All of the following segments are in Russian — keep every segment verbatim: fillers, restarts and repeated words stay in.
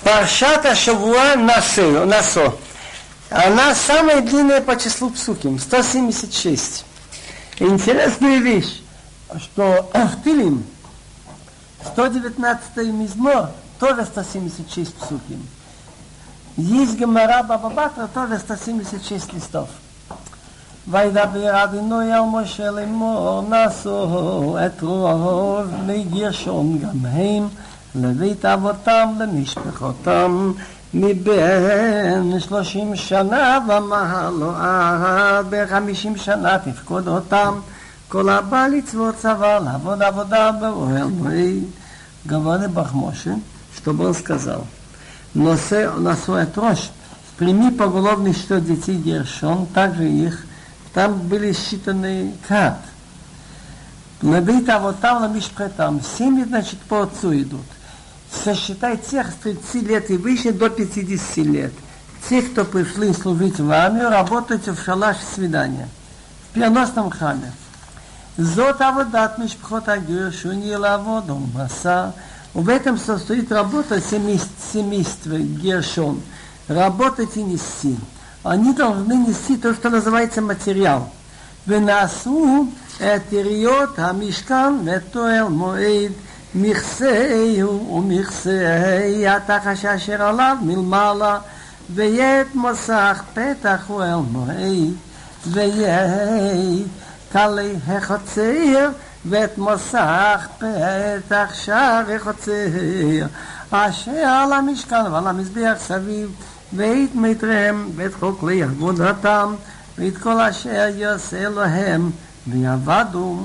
Паршат ха-Шавуа Насо. Она самая длинная по числу псуким, сто семьдесят шесть. Интересная вещь, что в Тилим сто девятнадцатый мизмор тоже сто семьдесят шесть псуким. Есть Гемара Баба Батра тоже сто семьдесят шесть листов. וידבר אדוני אל משה לאמור נשאו את רוב בני גרשון גם הם לבית אבותם למשפחותם מבין שלושים שנה ומעלה עד בחמישים שנה תפקוד אותם כל הבא לצוות צבא לעבוד עבודה באוהל מועד. Говорит Бог Моше, чтобы он сказал: носу את ראש, прими поголовный счет детей Гершон, также их. Там были считаны кат. Набита вот там, на мишпретам. Семьи, значит, по отцу идут. Сосчитай тех с тридцати лет и выше до пятидесяти лет. Те, кто пришли служить в армию, работают в шалаш свидания. В переносном храме. Зот аводат мишпхот агершуни лаводом маса. В этом состоит работа семейства Гершон. Работать и нести. Они должны нести то, что называется материал. ונעשו את יריות המשכן ותואל מועד מכסהו ומכסי התחש אשר עליו מלמעלה וית מסך פתח אוהל מועד וית כלי החצר ואת מסך פתח שער החצר אשר על המשכן ועל המזבח סביב ואת מיתריהם ואת כל כלי עבודתם ואת כל אשר יעשה להם ויעבדו.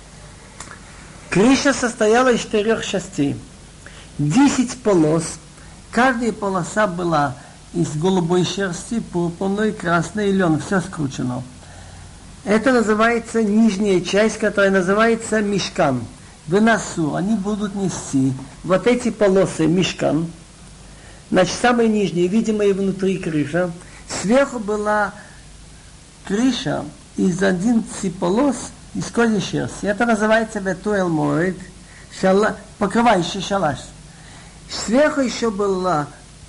Крыша состояла из четырех частей. Десять полос. Каждая полоса была из голубой шерсти, пурпурной, красной и лен. Все скручено. Это называется нижняя часть, которая называется мишкан. В носу они будут нести вот эти полосы мишкан. Значит, самые нижние, видимые внутри крыша. Сверху была крыша из одиннадцати полос из козьей шерсти. Это называется ветуэл моэд, покрывающий шалаш. Сверху еще была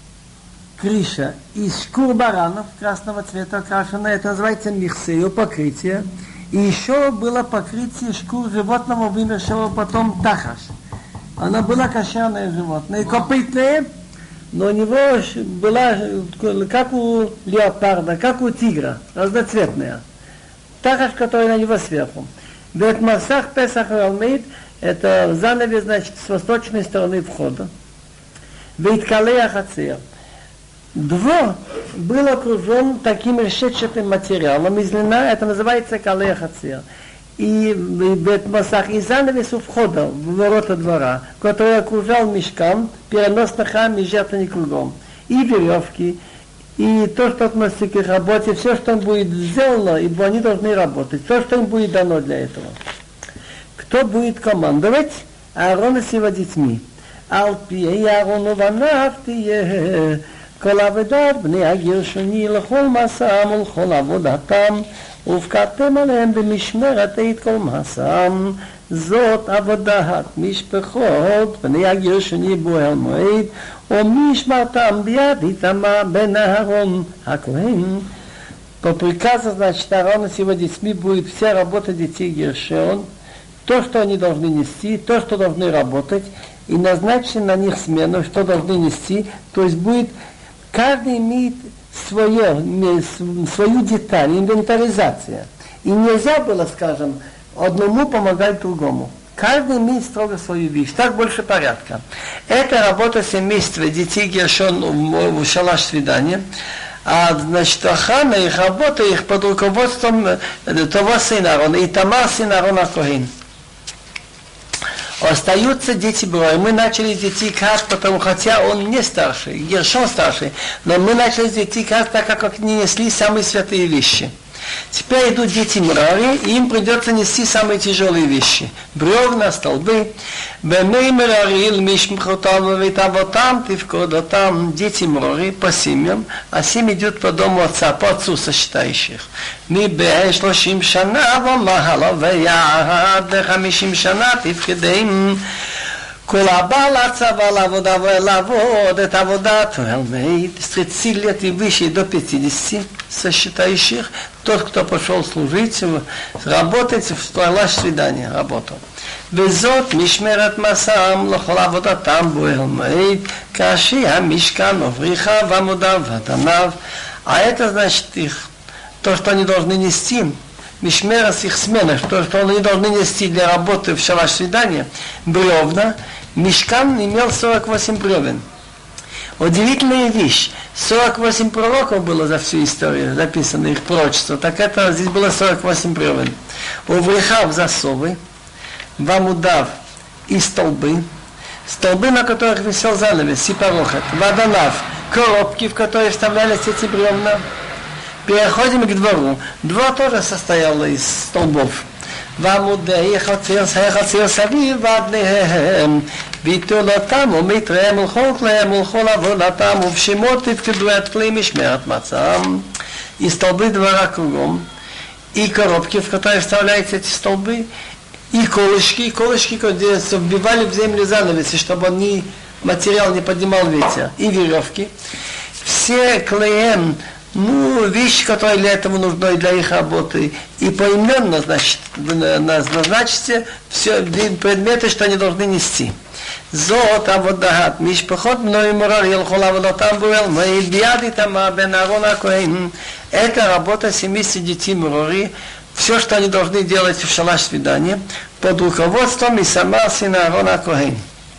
крыша из шкур баранов красного цвета окрашенная. Это называется михсею, покрытие. И еще было покрытие шкур животного, вымершего потом тахаш. Она была кошерное животное, копытное. Но у него была, как у леопарда, как у тигра, разноцветная. Тахаш, который на него сверху. Вет масах песах алмейд, это занавес, значит, с восточной стороны входа. Вет калея хацея. Двор был окружен таким решетчатым материалом из льна, это называется калея хацея. И вет масах, и занавес у входа в ворота двора, который окружал мишкан, переносный храм и жертвенник кругом. И веревки, и то, что относится к их работе, все, что им будет сделано, ибо они должны работать, то, что им будет дано для этого. Кто будет командовать? Аарон с его детьми. Алпи Аарону ванафтие, кол аведат бней агершони лхол масам улхол аводатам, ובקעתם עליהם במשמרת את כל מעשם, זאת עבודת משפחות בני הגרשוני באוהל מועד, ומשמרתם ביד איתמר בן אהרון הכהן. По приказу, значит, Аарона с его детьми будет вся работа детей Гершон, то, что они должны нести, то, что должны работать, и назначить на них смену, что должны нести, то есть будет, каждый имеет свое, свою деталь, инвентаризация. И нельзя было, скажем, одному помогать другому. Каждый имеет строго свою вещь. Так больше порядка. Это работа семейства детей Гершон в шалаш свидания. А значит, охрана их, работа их под руководством того сына Аарона, и Тамар сын Аарона Коэн. Остаются дети Броя. Мы начали с детей Кат, потому хотя он не старший, Гершон старший, но мы начали с детей Кат, так как они несли самые святые вещи. Теперь идут дети Мрари, и им придется нести самые тяжелые вещи. Бревна, столбы. Дети Мрари по семьям, а семь идет по дому отца, по отцу сосчитающих. Колабала цавала вода вода, это вода туэлмейд, с тридцати лет и выше до пятидесяти сосчитающих, тот, кто пошел служить, работать, в шалаш свидания работал. וזאת משמרת מסעם לכל עבודתם באוהל מועד, כאשר המשכן מבריחה ועמודיו ודניו. А это значит их, то, что они должны нести, мишмера с их сменах, то, что они должны нести для работы в шалаш свидания, бревна. Мишкан имел сорок восемь бревен. Удивительная вещь. сорок восемь пророков было за всю историю, записано их пророчество. Так это здесь было сорок восемь бревен. У врехав засовы, вамудав и столбы, столбы, на которых висел занавес, сипарохат, ваданав, коробки, в которые вставлялись эти бревна. Переходим к двору. Двор тоже состоял из столбов. ועמודי חציר סביב ועדניהם ויתו אותם ומתריהם ולכל כליהם ולכל עבודתם ובשמות תפקדו את כלי משמרת מצם. И столбы двора кругом, и коробки, в которые вставляются эти столбы, и колышки, и колышки, которые вбивали в землю занавеси, чтобы они, материал не поднимал ветер, и веревки. Все клеем, ну, вещи, которые для этого нужны, для их работы, и поименно, значит, назначите все предметы, что они должны нести. זאת עבודת משפחות בני מרר ילכו לעבודתם באוהל מועד ביד איתמר בן אהרון הכהן. Это работа семидесяти детей Мерори, все, что они должны делать в шалаш свидания, под руководством Исамар сына Аарона הכהן.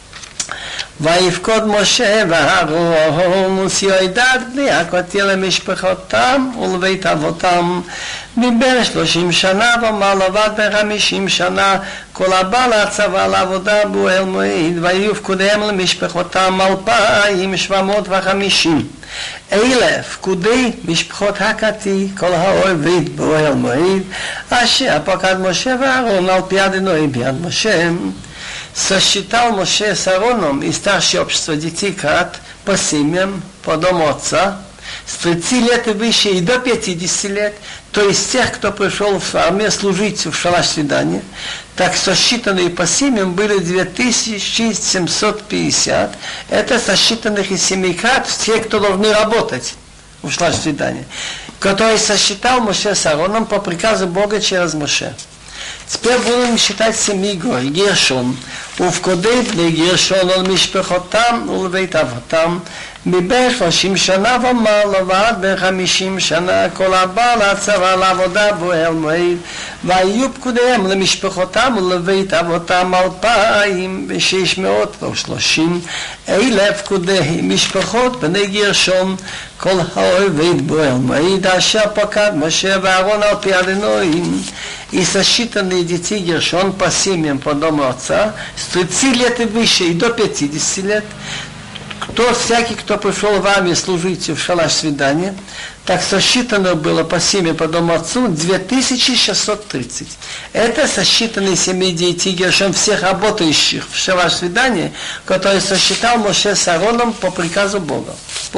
ויפקוד משה ואהרון וסיועדת בני הכותל למשפחותם ולבית אבותם מבין שלושים שנה ומעל עבד בחמישים שנה כל הבא להצבה לעבודה באוהל מועד ויהיו פקודיהם למשפחותם אלפיים שבע מאות וחמישים. אלה פקודי משפחות הקטי כל העובד באוהל מועד אשר פקד משה ואהרון על פי אדוני ביד משה. Сосчитал Моше с Аароном и старшее общество детей Кат по семьям, по дому отца, с тридцати лет и выше и до пятидесяти лет, то есть тех, кто пришел в армию служить в шалаш свидания, так сосчитанные по семьям были две тысячи семьсот пятьдесят. Это сосчитанных из семи Кат, те, кто должны работать в шалаш свидания, который сосчитал Моше с Аароном по приказу Бога через Моше. Теперь будем считать семьи гой. Гершон. ופקודי בני גרשון על משפחותם ולבית אבותם מבין שלושים שנה ומעלה ועד בין חמישים שנה כל הבא להצבה לעבודה באוהל מועד והיו פקודיהם למשפחותם ולבית אבותם אלפיים ושש מאות ושלושים. אלה פקודי משפחות בני גרשון כל העובד באוהל מועד אשר פקד משה ואהרון על פי אדוני. И сосчитанные детей Гершон по семьям по дому отца с тридцати лет и выше и до пятидесяти лет, кто, всякий, кто пришел в армию служить в шалаш свидания, так сосчитано было по семье по дому отцу две тысячи шестьсот тридцать. Это сосчитанные семьи детей Гершон всех работающих в шалаш свидания, которые сосчитал Моше с Аароном по приказу Бога.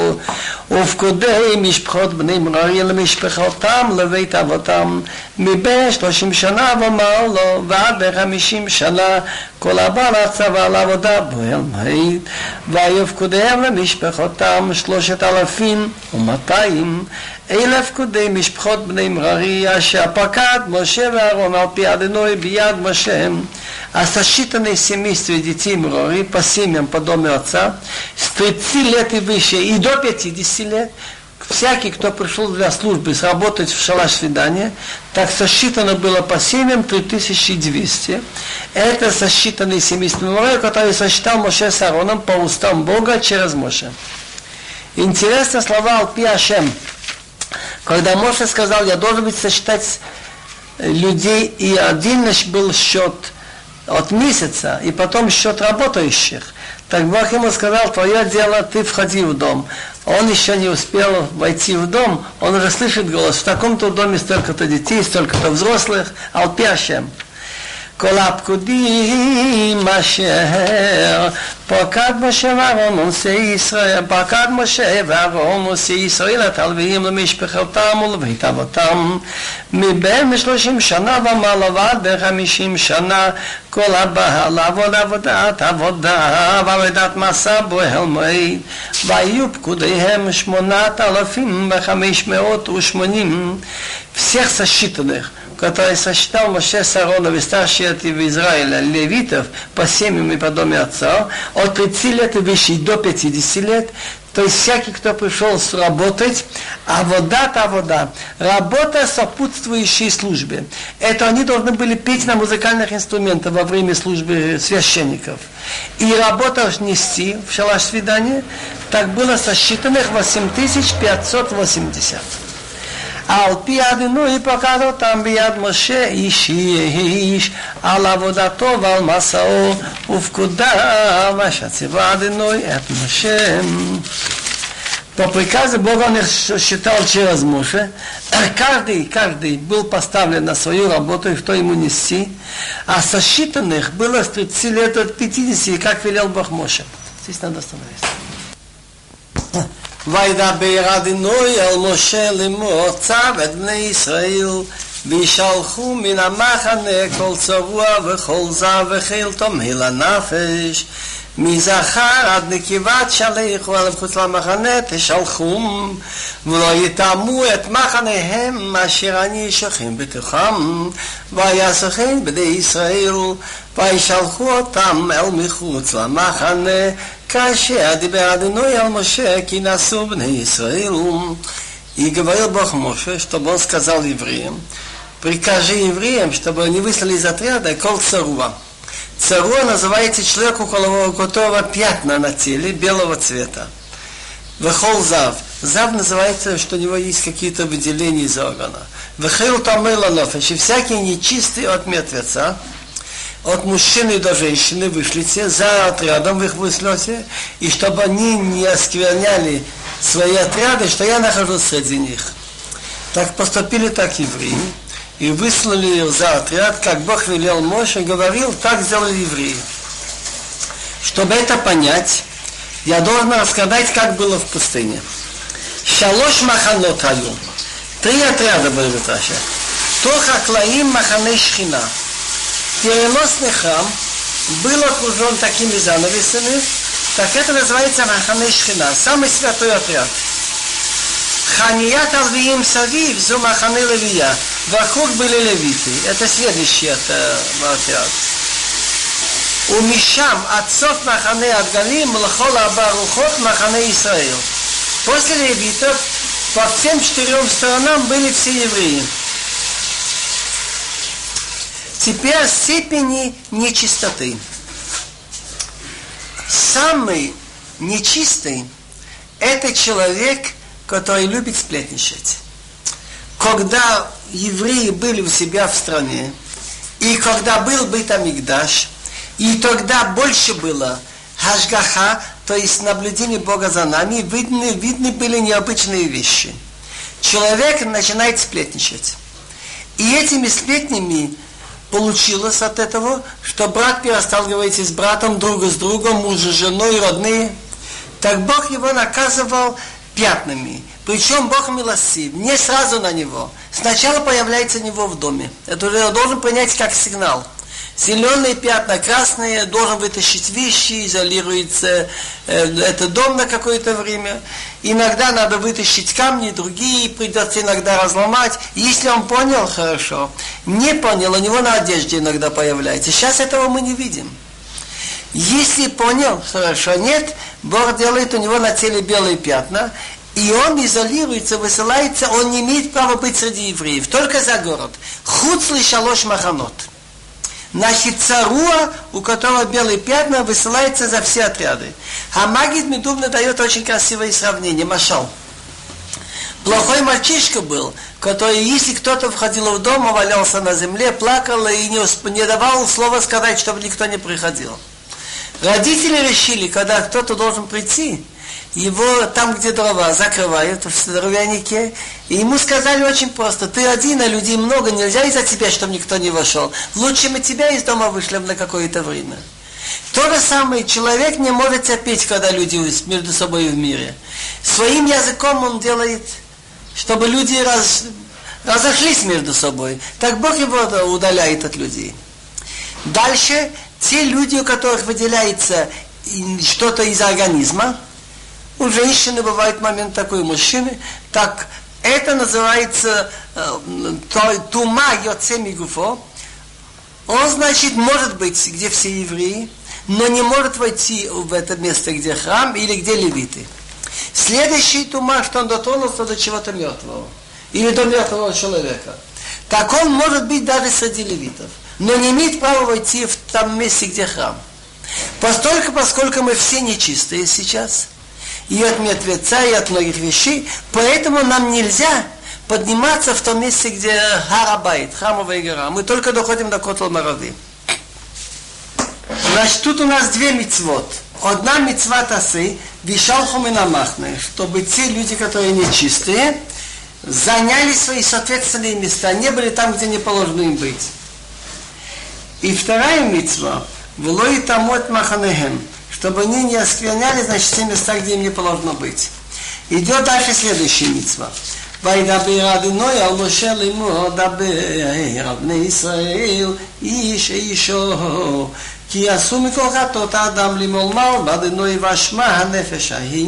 ופקודי משפחות בני מררי למשפחותם לבית אבותם מבין שלושים שנה ומעלה ועד בחמישים שנה כל הבא להצבה לעבודה באוהל מועד והיו פקודיהם למשפחותם שלושת אלפים ומאתיים. אלה פקודי משפחות בני מררי אשר פקד משה ואהרון על פי אדוני ביד משה. А сосчитанные семейства детей Мерори по семьям по дому отца с тридцати лет и выше и до пятидесяти лет, всякий, кто пришел для службы сработать в шалаш свидания, так сосчитано было по семьям три тысячи двести. Это сосчитанные семейства Мерори, которые сосчитал Моше с Аароном по устам Бога через Моше. Интересно слова Алпи Ашем. Когда Моше сказал, я должен быть сосчитать людей, и один был счет от месяца, и потом счет работающих. Так Бог ему сказал, твое дело, ты входи в дом. Он еще не успел войти в дом, он уже слышит голос, в таком-то доме столько-то детей, столько-то взрослых, Алпи Ашем. כל הפקודים אשר פקד משה ואהרון עושי ישראל, פקד משה ואהרון עושי ישראל את הלוויים למשפחתם ולבית אבותם מבין שלושים שנה ומעלה ועד בחמישים שנה כל הבא לעבוד עבודת עבודה ועבודת מסע באוהל מועד והיו פקודיהם שמונת אלפים וחמש мאות ושמונים всех сосчитанных, которые сосчитал Моше с Аароном и старшие в Израиле, левитов, по семьям и по доме отца, от тридцати лет и выше до пятидесяти лет, то есть всякий, кто пришел работать, а вода-то вода, работа сопутствующей службе. Это они должны были петь на музыкальных инструментах во время службы священников. И работа нести в шалаш свидания, так было сосчитанных восемь тысяч пятьсот восемьдесят. על פי הדינוי פקד אותם ביד משה איש איש על עבודתו ועל מסעו ופקודיו אשר ציווה הדינוי את משה. По приказу Бога он их считал через Моше. Каждый, каждый был поставлен на свою работу, и кто ему нести. А сосчитанных было с тридцати лет от пятидесяти, как велел Бог Моше. Здесь надо остановиться. וידבר אדוני אל משה לאמור צו את בני ישראל וישלחו מן המחנה כל צבוע וכל זב וחיל תמהיל הנפש מזכר עד נקבת שליח ועל מחוץ למחנה תשלחום ולא יטעמו את מחניהם אשר אני שוכן בתוכם ויעשו כן בני ישראל וישלחו אותם אל מחוץ למחנה כאשר דיבר אדוני על משה כי נשאו בני Израил. И говорил Бог Моше, чтобы он сказал евреям, прикажи евреям, чтобы они выслали из отряда кол царуа. Царуа называется человек, у которого пятна на теле белого цвета. Вехол зав. Зав называется, что у него есть какие-то выделения из органа. Вехил тамейла нофеш. И всякие нечистые от мертвеца, от мужчины до женщины вышлите, за отрядом вы их вышлете, и чтобы они не оскверняли свои отряды, что я нахожусь среди них. Так поступили так евреи, и выслали их за отряд, как Бог велел Моше, говорил, так сделали евреи. Чтобы это понять, я должен рассказать, как было в пустыне. Шалош маханот аю. Три отряда были в Раше. Тох аклаим махане шхина. Переносный храм был окружен такими занавесами, так это называется Махане Шхина, самый святой отряд. Ханият Алвиим Савив, Зу Махане Левия, вокруг были левиты, это следующий отряд. У Мишам, отцов Махане Адгалим, Лхола Барухот, Махане Исраил. После левитов по всем четырем сторонам были все евреи. Теперь степени нечистоты. Самый нечистый – это человек, который любит сплетничать. Когда евреи были у себя в стране, и когда был Бейт Амикдаш, и тогда больше было хашгаха, то есть наблюдение Бога за нами, видны, видны были необычные вещи. Человек начинает сплетничать. И этими сплетнями получилось от этого, что брат перестал говорить с братом, друга с другом, муж с женой, родные. Так Бог его наказывал пятнами. Причем Бог милостив, не сразу на него. Сначала появляется у него в доме. Это уже должен принять как сигнал. Зеленые пятна, красные, должен вытащить вещи, изолируется э, этот дом на какое-то время. Иногда надо вытащить камни, другие придется иногда разломать. Если он понял, хорошо. Не понял, у него на одежде иногда появляется. Сейчас этого мы не видим. Если понял, хорошо. Нет, Бог делает у него на теле белые пятна. И он изолируется, высылается, он не имеет права быть среди евреев. Только за город. Хуцли шалош маханот. Значит, царуа, у которого белые пятна, высылается за все отряды. А Магид Медубна дает очень красивое сравнение. Машал. Плохой мальчишка был, который, если кто-то входил в дом, валялся на земле, плакал и не, не давал слова сказать, чтобы никто не приходил. Родители решили, когда кто-то должен прийти, его там, где дрова, закрывают в дровянике. И ему сказали очень просто: ты один, а людей много, нельзя из-за тебя, чтобы никто не вошел. Лучше мы тебя из дома вышлем на какое-то время. То же самое, человек не может терпеть, когда люди между собой в мире. Своим языком он делает, чтобы люди раз, разошлись между собой. Так Бог его удаляет от людей. Дальше, те люди, у которых выделяется что-то из организма, у женщины бывает момент такой, у мужчины, так это называется тума йоце мигуфо. Он, значит, может быть, где все евреи, но не может войти в это место, где храм или где левиты. Следующий тума, что он дотронулся до чего-то мертвого или до мертвого человека. Так он может быть даже среди левитов, но не имеет права войти в том месте, где храм. Постольку, поскольку мы все нечистые сейчас, и от мертвеца, и от многих вещей, поэтому нам нельзя подниматься в том месте, где Харабайт, храмовая гора. Мы только доходим до Котел Марави. Значит, тут у нас две мицвот. Одна мицва тасы, вишалху минамахны, чтобы те люди, которые нечистые, заняли свои соответственные места, не были там, где не положено им быть. И вторая мицва, влой тамот маханехем, чтобы они не оскверняли, значит, те места, где им не положено быть. Идет дальше следующая мицва. וידבר אדוני על משה לאמור דבר על בני ישראל איש אישו כי עשו מכל חטאות האדם למולמל באדוני ואשמה הנפש ההיא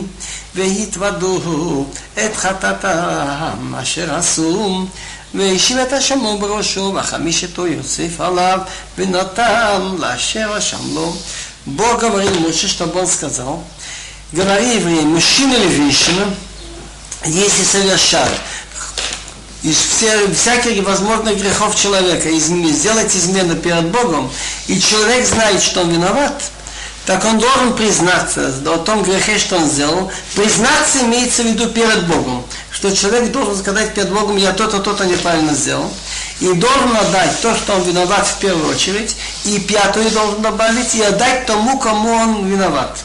והתוודו את חטאתם אשר עשו והשיב את השמו בראשו וחמישתו יוסף עליו ונתן לאשר רשם לו. Бог говорил Моше, чтобы он сказал: говори евреям, мужчина или женщина, если совершат из всяких возможных грехов человека, сделать измену перед Богом, и человек знает, что он виноват, так он должен признаться о том грехе, что он сделал. Признаться имеется в виду перед Богом, что человек должен сказать перед Богом: я то-то, то-то неправильно сделал, и должен отдать то, что он виноват в первую очередь, и пятую должен добавить, и отдать тому, кому он виноват.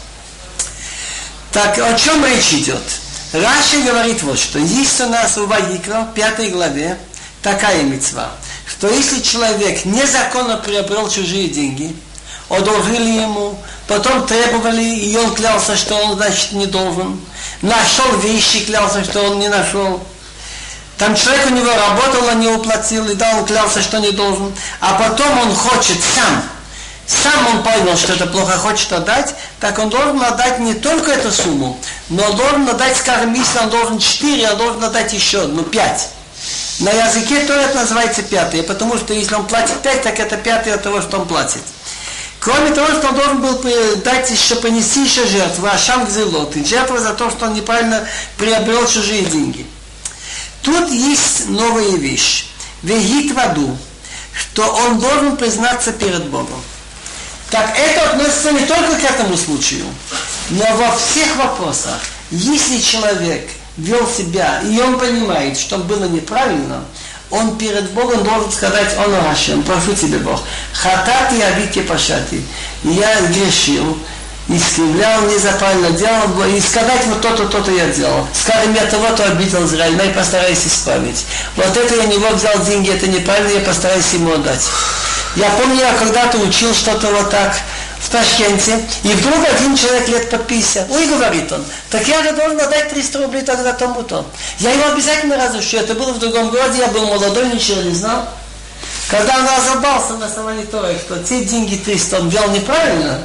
Так, о чем речь идет? Раши говорит вот что. Есть у нас у Ваикра, в пятой главе, такая мицва, что если человек незаконно приобрел чужие деньги, одолжили ему, потом требовали, и он клялся, что он, значит, не должен, нашел вещи, клялся, что он не нашел, там человек у него работал, а не уплатил, и да, он клялся, что не должен, а потом он хочет сам, сам он понял, что это плохо, хочет отдать, так он должен отдать не только эту сумму, но он должен отдать, скажем, если он должен четыре, он должен отдать еще, ну, пять. На языке то это называется пятое, потому что если он платит пять, так это пятое от того, что он платит. Кроме того, что он должен был дать еще, понести еще жертву, ашам гзелот, и жертву за то, что он неправильно приобрел чужие деньги. Тут есть новая вещь. Вегит ваду, что он должен признаться перед Богом. Так это относится не только к этому случаю, но во всех вопросах. Если человек вел себя, и он понимает, что было неправильно, он перед Богом должен сказать: «Оно Хашем, прошу тебя, Бог, хатати авики пашати, я грешил, искривлял, неправильно делал, и сказать вот то-то, то-то я делал. Скажем, я того-то обидел Израиль, но я постараюсь исправить. Вот это я у него взял деньги, это неправильно, я постараюсь ему отдать». Я помню, я когда-то учил что-то вот так в Ташкенте, и вдруг один человек лет по пятьдесят, ой, говорит он, так я же должен отдать триста рублей тогда тому-то. Я его обязательно разыщу, это было в другом городе, я был молодой, ничего не знал. Когда он разобрался на основании того, что те деньги триста он взял неправильно,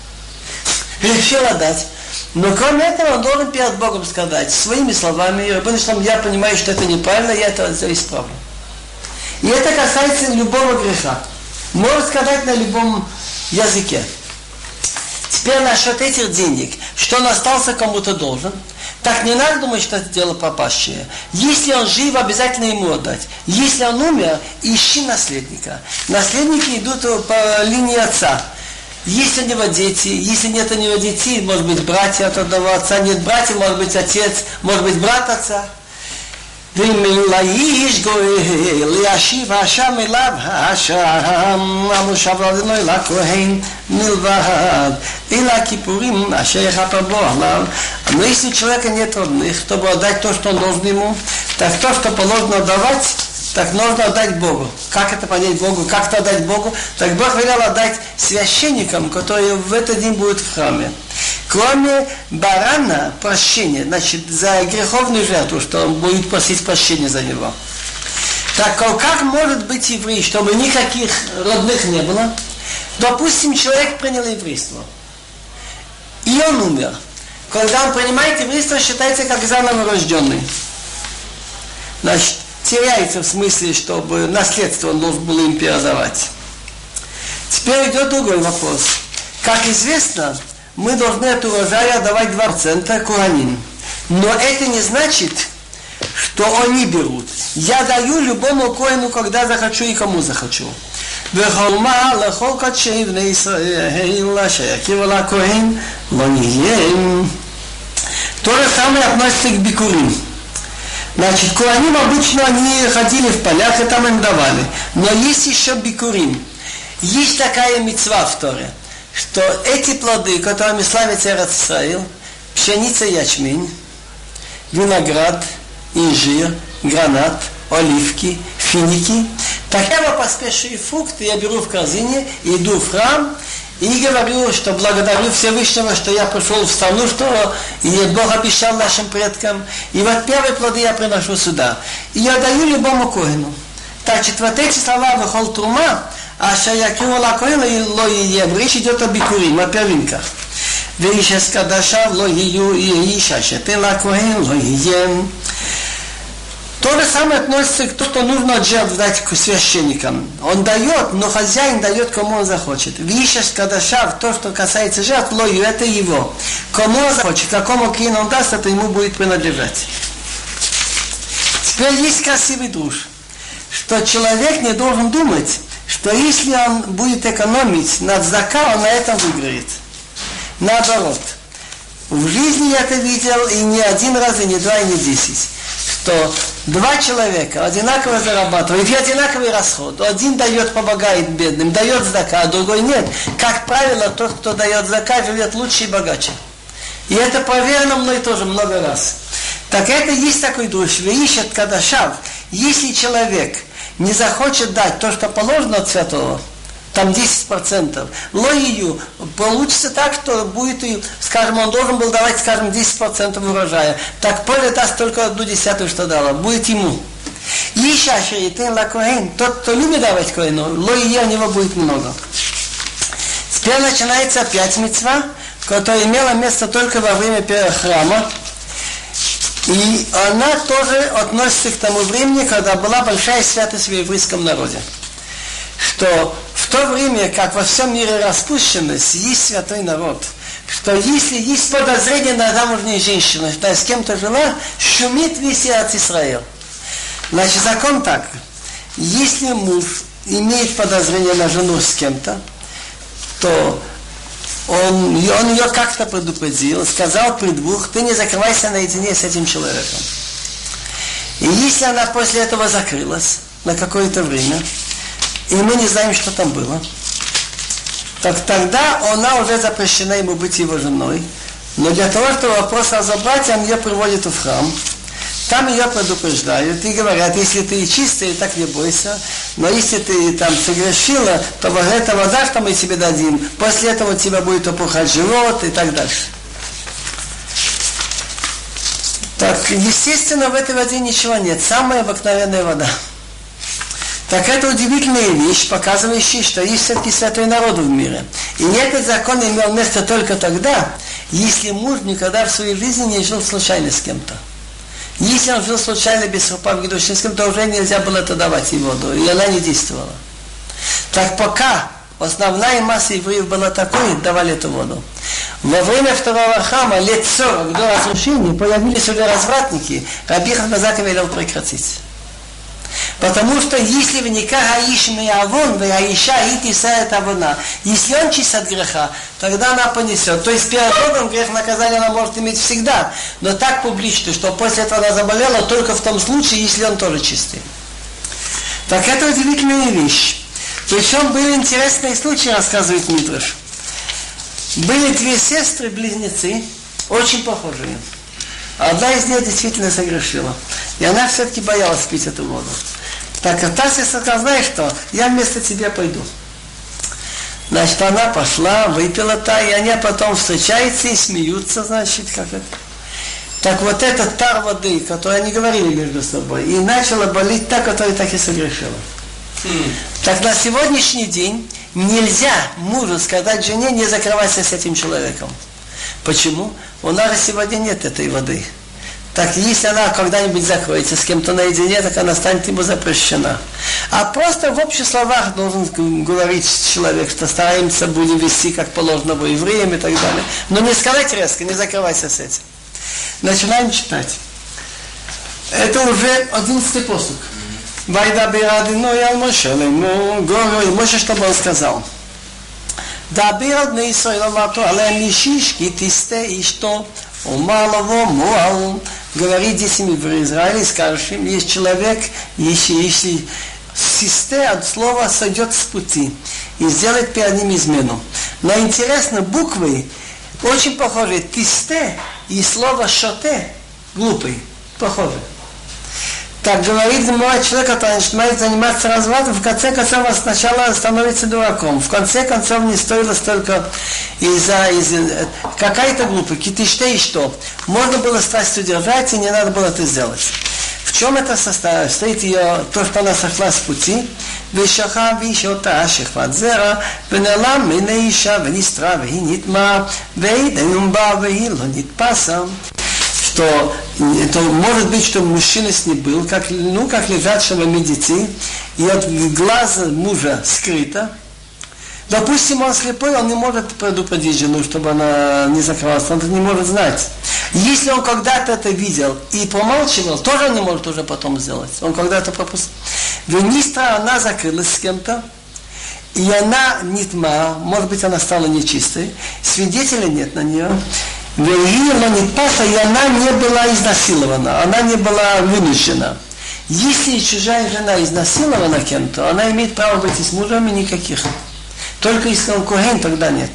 решил отдать. Но кроме этого он должен перед Богом сказать своими словами: Раббейну Шлом, я понимаю, что это неправильно, я это исправлю. И это касается любого греха. Можно сказать на любом языке. Теперь насчет этих денег, что он остался кому-то должен, так не надо думать, что это дело пропащее. Если он жив, обязательно ему отдать. Если он умер, ищи наследника. Наследники идут по линии отца. Есть у него дети, если нет у него детей, может быть братья от одного отца, нет братьев, может быть отец, может быть брат отца. ואם לאיש גואל ישיב השם אליו השם המושב לאדוני לכהן מלבד אלא הכיפורים אשר יכפר бо עליו. Но если у человека нет родных, чтобы отдать то, что он должен ему, так то, что положено отдавать, так нужно отдать Богу. Как это понять Богу? Как это отдать Богу? Так Бог велел отдать священникам, которые в этот день будут в храме. Кроме барана прощения, значит, за греховную жертву, что он будет просить прощения за него. Так как может быть еврей, чтобы никаких родных не было? Допустим, человек принял еврейство. И он умер. Когда он принимает еврейство, считается как заново рожденный. Значит, теряется в смысле, чтобы наследство он должен был им передавать. Теперь идет другой вопрос. Как известно, мы должны от урожая давать два процента куаним. Но это не значит, что они берут. Я даю любому коину, когда захочу и кому захочу. וחולמה לכל קודשי בני ישראל אשר יקריבו לכהן לא יהיה. То же самое относится к бикурим. Значит, куаним обычно они ходили в полях и там им давали. Но есть еще бикурим. Есть такая мицва в Торе, что эти плоды, которыми славится Эрец Исраил, пшеница, ячмень, виноград, инжир, гранат, оливки, финики, так я поспешные фрукты я беру в корзине, иду в храм и говорю, что благодарю Всевышнего, что я пришел в страну, что и Бог обещал нашим предкам. И вот первые плоды я приношу сюда. И я даю любому коину. Значит, вот эти слова «Вехол трума», а «Шаякиру ла коину» и «Ло ием». Речь идет о бикурим, о первинках. «Веиш эскадашав ло ию и иша шетен ла коин ло ием». То же самое относится к тому, что нужно жертв дать к священникам. Он дает, но хозяин дает, кому он захочет. Вишес кадашав, то, что касается жертв, лою, это его. Кому он захочет, какому кину он даст, это ему будет принадлежать. Теперь есть красивый друж, что человек не должен думать, что если он будет экономить над зака, он на этом выиграет. Наоборот. В жизни я это видел и не один раз, и не два, и не десять. Что два человека одинаково зарабатывают, и одинаковый расход. Один дает, помогает бедным, дает зака, а другой нет. Как правило, тот, кто дает зака, живет лучше и богаче. И это проверено мной тоже много раз. Так это есть такой друж. Ищет кадашав. Если человек не захочет дать то, что положено от святого, там десять процентов, лоию, получится так, что будет, скажем, он должен был давать, скажем, десять процентов урожая. Так поле даст только одну десятую, что дала, будет ему. Еще шейтен ла коэн, тот, кто любит давать коэну, лоия у него будет много. Теперь начинается опять мицва, которая имела место только во время первого храма. И она тоже относится к тому времени, когда была большая святость в еврейском народе. Что в то время, как во всем мире распущенность, есть святой народ, что если есть подозрение на замужней женщине, что с кем-то жила, шумит весь Эрец Исраил. Значит, закон так. Если муж имеет подозрение на жену с кем-то, то он, он ее как-то предупредил, сказал при двух, ты не закрывайся наедине с этим человеком. И если она после этого закрылась на какое-то время, и мы не знаем, что там было, так тогда она уже запрещена ему быть его женой. Но для того, чтобы вопрос разобрать, он ее приводит в храм. Там ее предупреждают и говорят, если ты чистая, так не бойся. Но если ты там согрешила, то вот эта вода, что мы тебе дадим, после этого у тебя будет опухать живот и так дальше. Так, естественно, в этой воде ничего нет. Самая обыкновенная вода. Так это удивительная вещь, показывающая, что есть все-таки святой народ в мире. И этот закон имел место только тогда, если муж никогда в своей жизни не жил случайно с кем-то. Если он жил случайно без хупа в гидушин с кем-то, уже нельзя было это давать ей воду, и она не действовала. Так пока основная масса евреев была такой, давали эту воду. Во время второго храма, лет сорок до разрушения, появились уже развратники, Раби Хазака велел прекратить. Потому что если в никах аишми авон, вы аиша ити сает авона. Если он чист от греха, тогда она понесет. То есть перед Богом грех наказания она может иметь всегда. Но так публично, что после этого она заболела только в том случае, если он тоже чистый. Так это удивительная вещь. Причем был интересный случай, рассказывает Мидраш. Были две сестры-близнецы, очень похожие. Одна из них действительно согрешила. И она все-таки боялась пить эту воду. Так а та сестра сказала, знаешь что, я вместо тебя пойду. Значит, она пошла, выпила та, и они потом встречаются и смеются, значит, как это. Так вот этот тар воды, который они говорили между собой, и начала болеть та, которая так и согрешила. Mm. Так на сегодняшний день нельзя мужу сказать жене, не закрывайся с этим человеком. Почему? У нас же сегодня нет этой воды. Так если она когда-нибудь закроется с кем-то наедине, так она станет ему запрещена. А просто в общих словах должен говорить человек, что стараемся будем вести как положено во евреям и так далее. Но не сказать резко, не закрывайся с этим. Начинаем читать. Это уже одиннадцатый посук. Вайда бирадину ял Моше лему гору, и Моше, чтобы он сказал. דבר על בני ישראל אמרתו עליהם אישיש כי תסתה אשתו ומר לבוא מועל. Говорит детям в Израиле, скажешь им, есть человек, если, если систе от слова сойдет с пути и сделает перед ним измену. Но интересно, буквы очень похожи. Тисте и слово шоте глупый, похожи. Так говорит мой человек, который начинает заниматься развратом, в конце концов сначала становится дураком. В конце концов не стоило столько из-за, из-за какая-то глупость. Китиште и что? Можно было страсть удержать, и не надо было это сделать. В чем это состоит? Стоит ее, то, что она сошла с пути. ושכב איש אותה שכבת זרע, ונעלם מן האישה ונסתרה והיא נטמעה, והיא באה והיא לא נתפסה. Что это может быть, что мужчина с ней был, как, ну, как лежачего медици, и от глаза мужа скрыто. Допустим, он слепой, он не может предупредить жену, чтобы она не закрывалась, он не может знать. Если он когда-то это видел и помалчивал, тоже он не может уже потом сделать. Он когда-то пропустил. Венистра, она закрылась с кем-то, и она нитма, может быть, она стала нечистой, свидетеля нет на нее. И она не была изнасилована, она не была вынуждена. Если чужая жена изнасилована кем-то, она имеет право быть и с мужем, и никаких. Только если он коэн, тогда нет.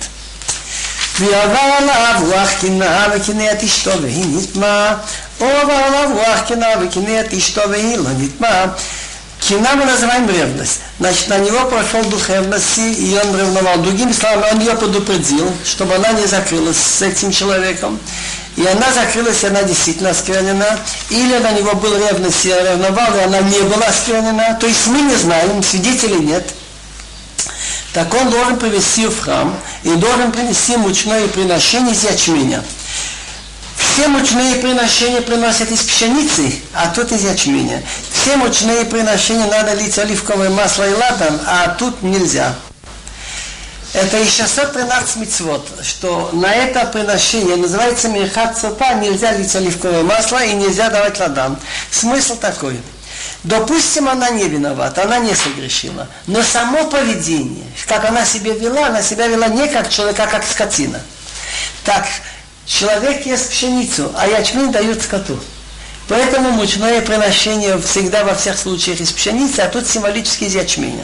Кина мы называем ревность. Значит, на него прошел дух ревности, и он ревновал. Другими словами, он ее предупредил, чтобы она не закрылась с этим человеком. И она закрылась, и она действительно осквернена. Или на него был ревность, и ревновал, и она не была осквернена. То есть мы не знаем, свидетелей нет. Так он должен привести в храм, и должен принести мучное приношение из ячменя. Все мучные приношения приносят из пшеницы, а тут из ячменя. Все мучные приношения надо лить оливковое масло и ладан, а тут нельзя. Это и шестьсот тринадцать мицвот, что на это приношение называется мирхат цопа, нельзя лить оливковое масло и нельзя давать ладан. Смысл такой. Допустим, она не виновата, она не согрешила. Но само поведение, как она себя вела, она себя вела не как человек, а как скотина. Так, человек ест пшеницу, а ячмень дают скоту. Поэтому мучное приношение всегда во всех случаях из пшеницы, а тут символически из ячменя.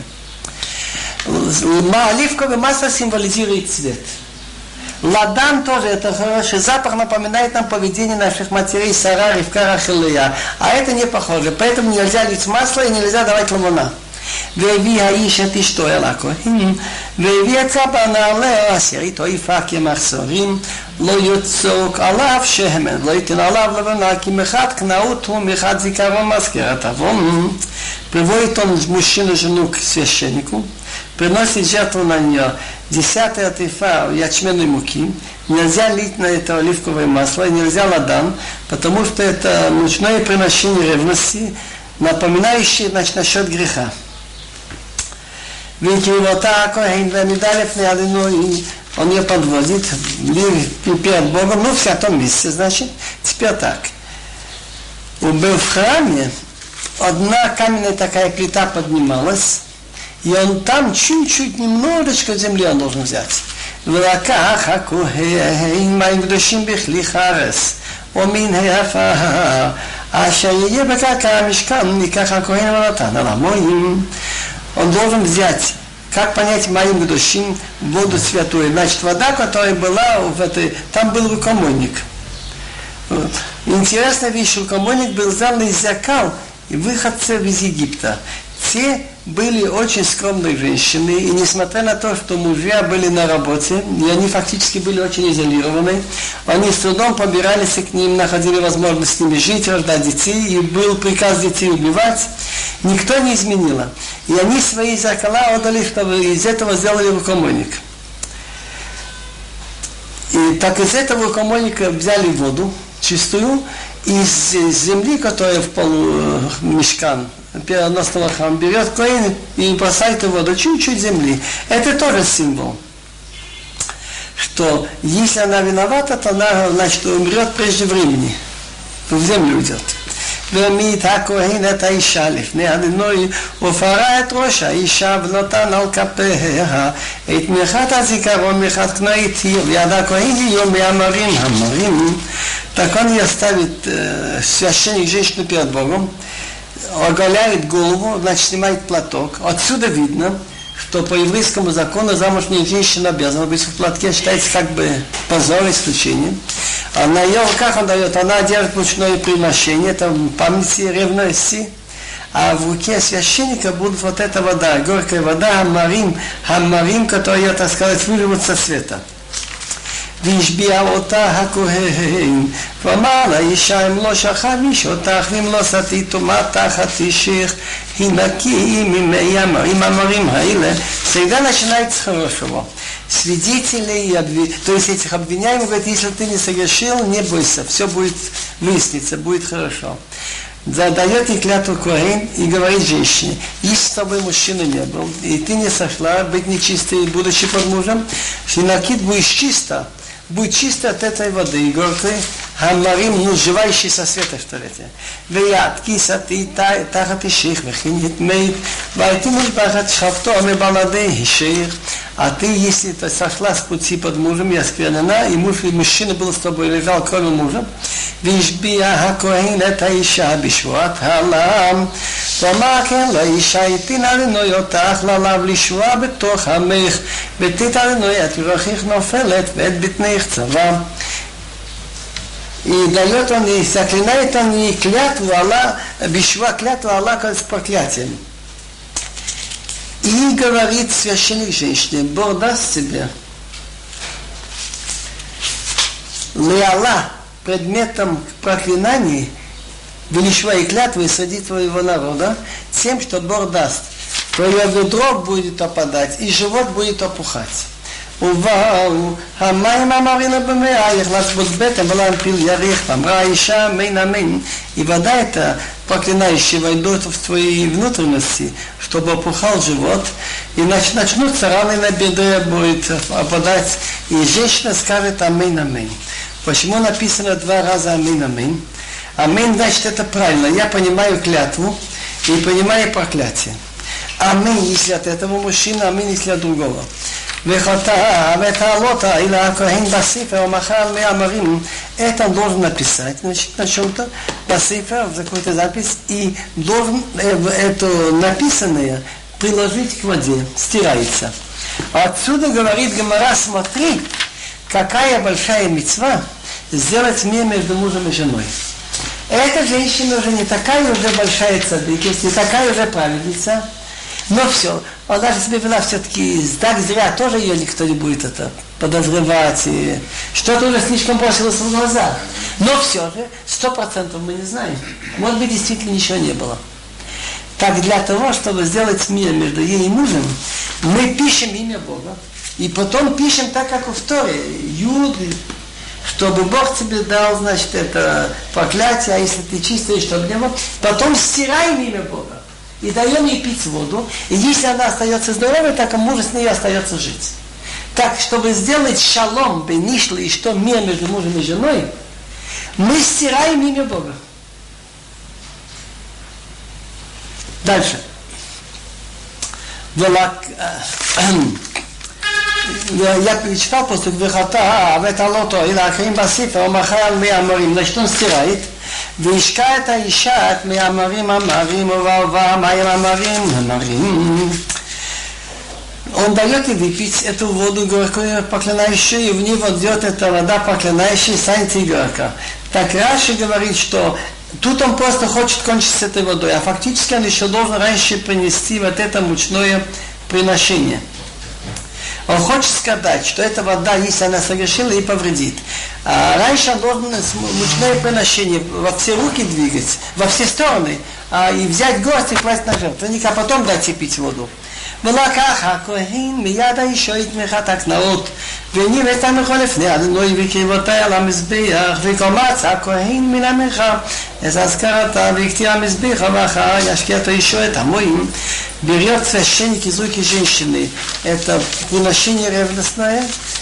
Оливковое масло символизирует цвет. Ладан тоже, это хороший запах, напоминает нам поведение наших матерей Сара, Ривка, Рахель и Лея. А это не похоже, поэтому нельзя лить масло и нельзя давать ламона. והביא האיש את אשתו אל הכהן, והביא את צבא נעליה אשר איתו יפרע כמחסורים, לא יצוק עליו שמן, לא ייתן עליו לבנה, כי מחד קנאות הוא מחד זיכרון מזכרת עוון. Приводит он мужчину жену к священнику, приносит жертву на нее десятая тефа ячменной муки, нельзя лить на это оливковое масло, нельзя ладан, потому что это мучное приношение ревности, напоминающее, значит, насчет греха. Векивота Коэн Вамидалев Неадиной, он ее подводит перед Богом, ну в святом месте, значит. Теперь так. Был в храме, одна каменная такая плита поднималась, и он там чуть-чуть, немножечко земли он должен взять. ולקח הכהן מים קדושים בכלי חרס ומן העפר אשר יהיה בקרקע המשכן ניקח הכהן ונתן על המים. Он должен взять, как понять מים קדושים, воду святую. Значит, вода, которая была в этой, там был рукомойник. Вот. Интересная вещь, рукомойник был сделан из зеркал и выходцев из Египта. Те были очень скромные женщины, и несмотря на то, что мужья были на работе, и они фактически были очень изолированы, они с трудом побирались к ним, находили возможность с ними жить, рождать детей, и был приказ детей убивать. Никто не изменило. И они свои зеркала отдали, чтобы из этого сделали рукомойник. И так из этого рукомойника взяли воду чистую, из земли, которая в полу мешкан, переносного храма, берет коэн и бросает в воду чуть-чуть земли. Это тоже символ, что если она виновата, то она, значит, умрет прежде времени, в землю уйдет. והעמיד הכהן את האישה לפני אדוני ופרע את ראש האישה ונתן על כפיה את מלכת הזיכרון מלכת קנאית ליד הכהן יהיו מהמרים המרים. Так он и оставит э, священник женщину перед Богом, оголяет голову, значит, снимает платок. Отсюда видно, что по еврейскому закону замужняя женщина обязана быть в платке, считается как бы позор, исключение. А на ее руках он дает, она держит мучное приношение, там памяти, ревности, а в руке священника будет вот эта вода, горькая вода, хамарим, хамарим, которая, так сказать, вырвут со света. והשביע אותה הכהן ואמר לאישה אם לא שכב איש אותך ואם לא סטית טומאה תחת אישך הנקי ממי המרים המרים האלה. Всегда начинается с хорошего. Свидетелей, то есть этих обвиняемых, говорит, если ты не согрешил, не бойся, все будет выясниться, будет хорошо. Задает ей клятву коэн и говорит женщине, если с тобой мужчина не был, и ты не сошла быть нечистой, будучи под мужем, накид будешь чисто, будет чисто от этой воды, горькой, хамарим, ну, сживающий со света, что ли. ויד כיסתי תחת אישך וכין יתמית, והייתי מושבחת שכבתו מבלעדי אישך. А ты, если ты сошла с пути под мужем, я осквернена, и муж, и мужчина был с тобой, лежал кроме мужа, והשביע הכהן את האישה בשבועת העולם, ואמר כן לאישה, יתן אדוני אותך ללב לשבוע בתוך עמך, ותית אדוני את ירחך נופלת ואת בטנך צבא. И дает он, и заклинает он и клятву Аллах, бишва клятву Аллаха с проклятием. И говорит священник женщине, Бог даст тебе Леала предметом проклинаний, величва и клятвы среди твоего народа, тем, что Бог даст. Твое бедро будет опадать, и живот будет опухать. ובאו המים המרינה במאה יכנס בו בטן ולהנפיל יריח ואמרה האישה מן אמן. И вода эта проклинающая войдет в твои внутренности, чтобы опухал живот, и начнутся раны на бедре, будет опадать, и женщина скажет амин амин. Почему написано два раза амин амин? Амин, значит, это правильно. Я понимаю клятву и понимаю проклятие. Амин, если от этого мужчины, амин, если от другого. וחטא ותעלותה אלא הכהן בספר ומחל מאמרים. Это он должен написать, значит, на чем-то, בספר, в какой-то запись, и должен это написанное приложить к воде, стирается. Отсюда говорит Гемара, смотри, какая большая мицва сделать мир между мужем и женой. Эта женщина уже не такая уже большая цадык, не такая уже праведница, но все, она же себя вела все-таки так зря, тоже ее никто не будет это подозревать, и что-то уже слишком бросилось в глаза. Но все же, сто процентов мы не знаем. Может быть, действительно ничего не было. Так для того, чтобы сделать мир между ей и мужем, мы пишем имя Бога, и потом пишем так, как в Торе, Юд, чтобы Бог тебе дал, значит, это проклятие, а если ты чистый, чтобы не было, потом стираем имя Бога. И даем ей пить воду, и если она остается здоровой, так и муж с ней остается жить. Так, чтобы сделать шалом, бенишли, и что мир между мужем и женой, мы стираем имя Бога. Дальше. Я, я перечитал после выхота, а в это лото, или Акрим Басифа, он махал миамарим, значит он стирает. והשקע את האישה את מאמרים אמרים ובעובה מים אמרים אמרים. Он дает ей выпить эту воду горькую, проклинающую, и в ней войдет эта вода, проклинающая, станет и горько. Так Раши говорит, что тут он просто хочет кончить с этой водой, а фактически он еще должен раньше принести вот это мучное приношение. Он хочет сказать, что эта вода, если она согрешила, и повредит. А раньше он должен мучное приношение во все руки двигать, во все стороны, а, и взять горсть и класть на жертвенник, а потом дать ей пить воду. ולקח הכהן מיד האישה את תמיכת הקנאות והניב את המחול לפני אדוני והקריבותה על המזבח וקומץ הכהן מן המחה את אזכרתה והקטיר המזבח ואחר ישקיע את האישה את המוים берет священник из руки женщины это приношение ревностное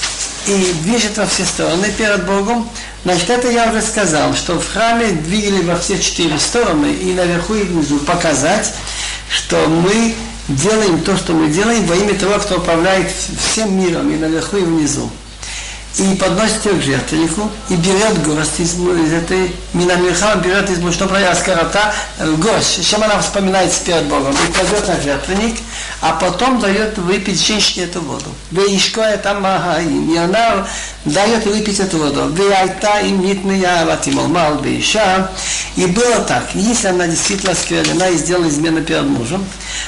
и движет во все стороны перед Богом. Значит, это я уже сказал, что в храме двигали во все четыре стороны и наверху и внизу показать, что мы делаем то, что мы делаем во имя того, кто управляет всем миром и наверху, и внизу. И подносит ее к жертвеннику, и берет горсть из, из этой минамирха, берет из мучного аскарата, горсть, чем она вспоминается перед Богом, и кладет на жертвенник, а потом дает выпить женщине эту воду. Веишкоя там магаим, и она дает выпить эту воду. Веайта им нитмия ватималмал бейша. И было так, если она действительно осквернена и сделала измену перед мужем,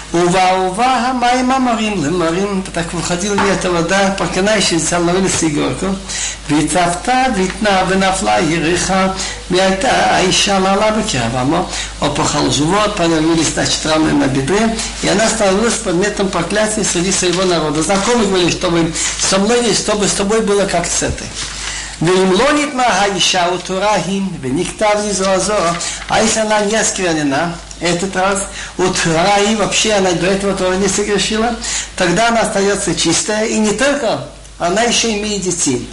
ува-ува майм амарим лемарим, так выходила ли эта вода, проклинающаяся на улице Горку, витавта, витна, венафла, ериха, виайта, аиша лала бекервамо, опухал живот, появились, значит, раны на бедре, и она становилась предметом проклятия среди своего народа. Знакомые говорили, чтобы со мной, чтобы с тобой было как с этой. ואם לא נטמע האישה ותורהים ונכתב לזרזו, а если она не осквернена, этот раз, утраи, вообще она до этого тоже не согрешила, тогда она остается чистая, и не только, она еще имеет детей.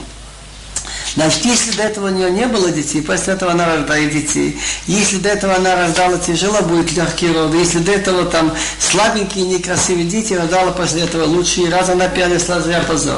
Значит, если до этого у нее не было детей, после этого она рождает детей. Если до этого она рождала тяжело, будет легкие роды. Если до этого там слабенькие, некрасивые дети, рождала после этого лучшие, раз она перенесла зря позор.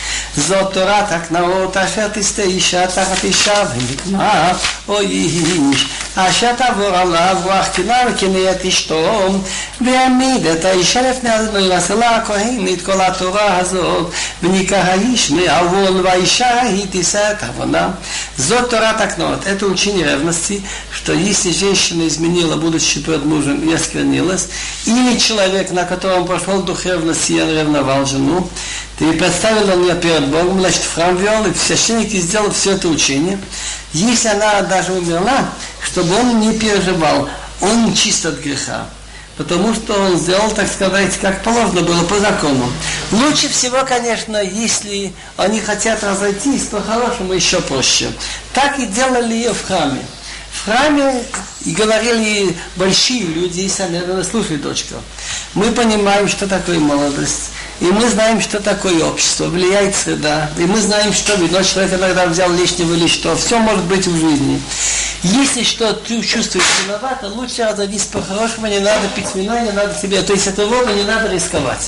זאת תורת הקנאות אשר תסתה אישה תחת אישה ונקמה או איש אשר תעבור עליו רוח קנאה וקנא את אשתו והעמיד את האישה לפני אדוני ועשה לה הכהן את כל התורה הזאת וניקח האיש מעוון והאישה היא תישא את עוונה. זאת תורת הקנאות. Это учение ревности, что если женщина изменила, будучи перед мужем, и осквернилась, или человек, на котором прошел дух ревности, и он ревновал жену, ты представил он ее перед Богом, значит, в храм вел, и священник сделал все это учение. Если она даже умерла, чтобы он не переживал, он чист от греха. Потому что он сделал, так сказать, как положено было по закону. Лучше всего, конечно, если они хотят разойтись, по-хорошему еще проще. Так и делали ее в храме. В храме и говорили большие люди, если они слушай, дочка, мы понимаем, что такое молодость. И мы знаем, что такое общество, влияет среда. И мы знаем, что вино человек иногда взял лишнего или что. Все может быть в жизни. Если что ты чувствуешь виновато, лучше разойдись по-хорошему, не надо пить вино, не надо тебе, то есть эту воду не надо рисковать.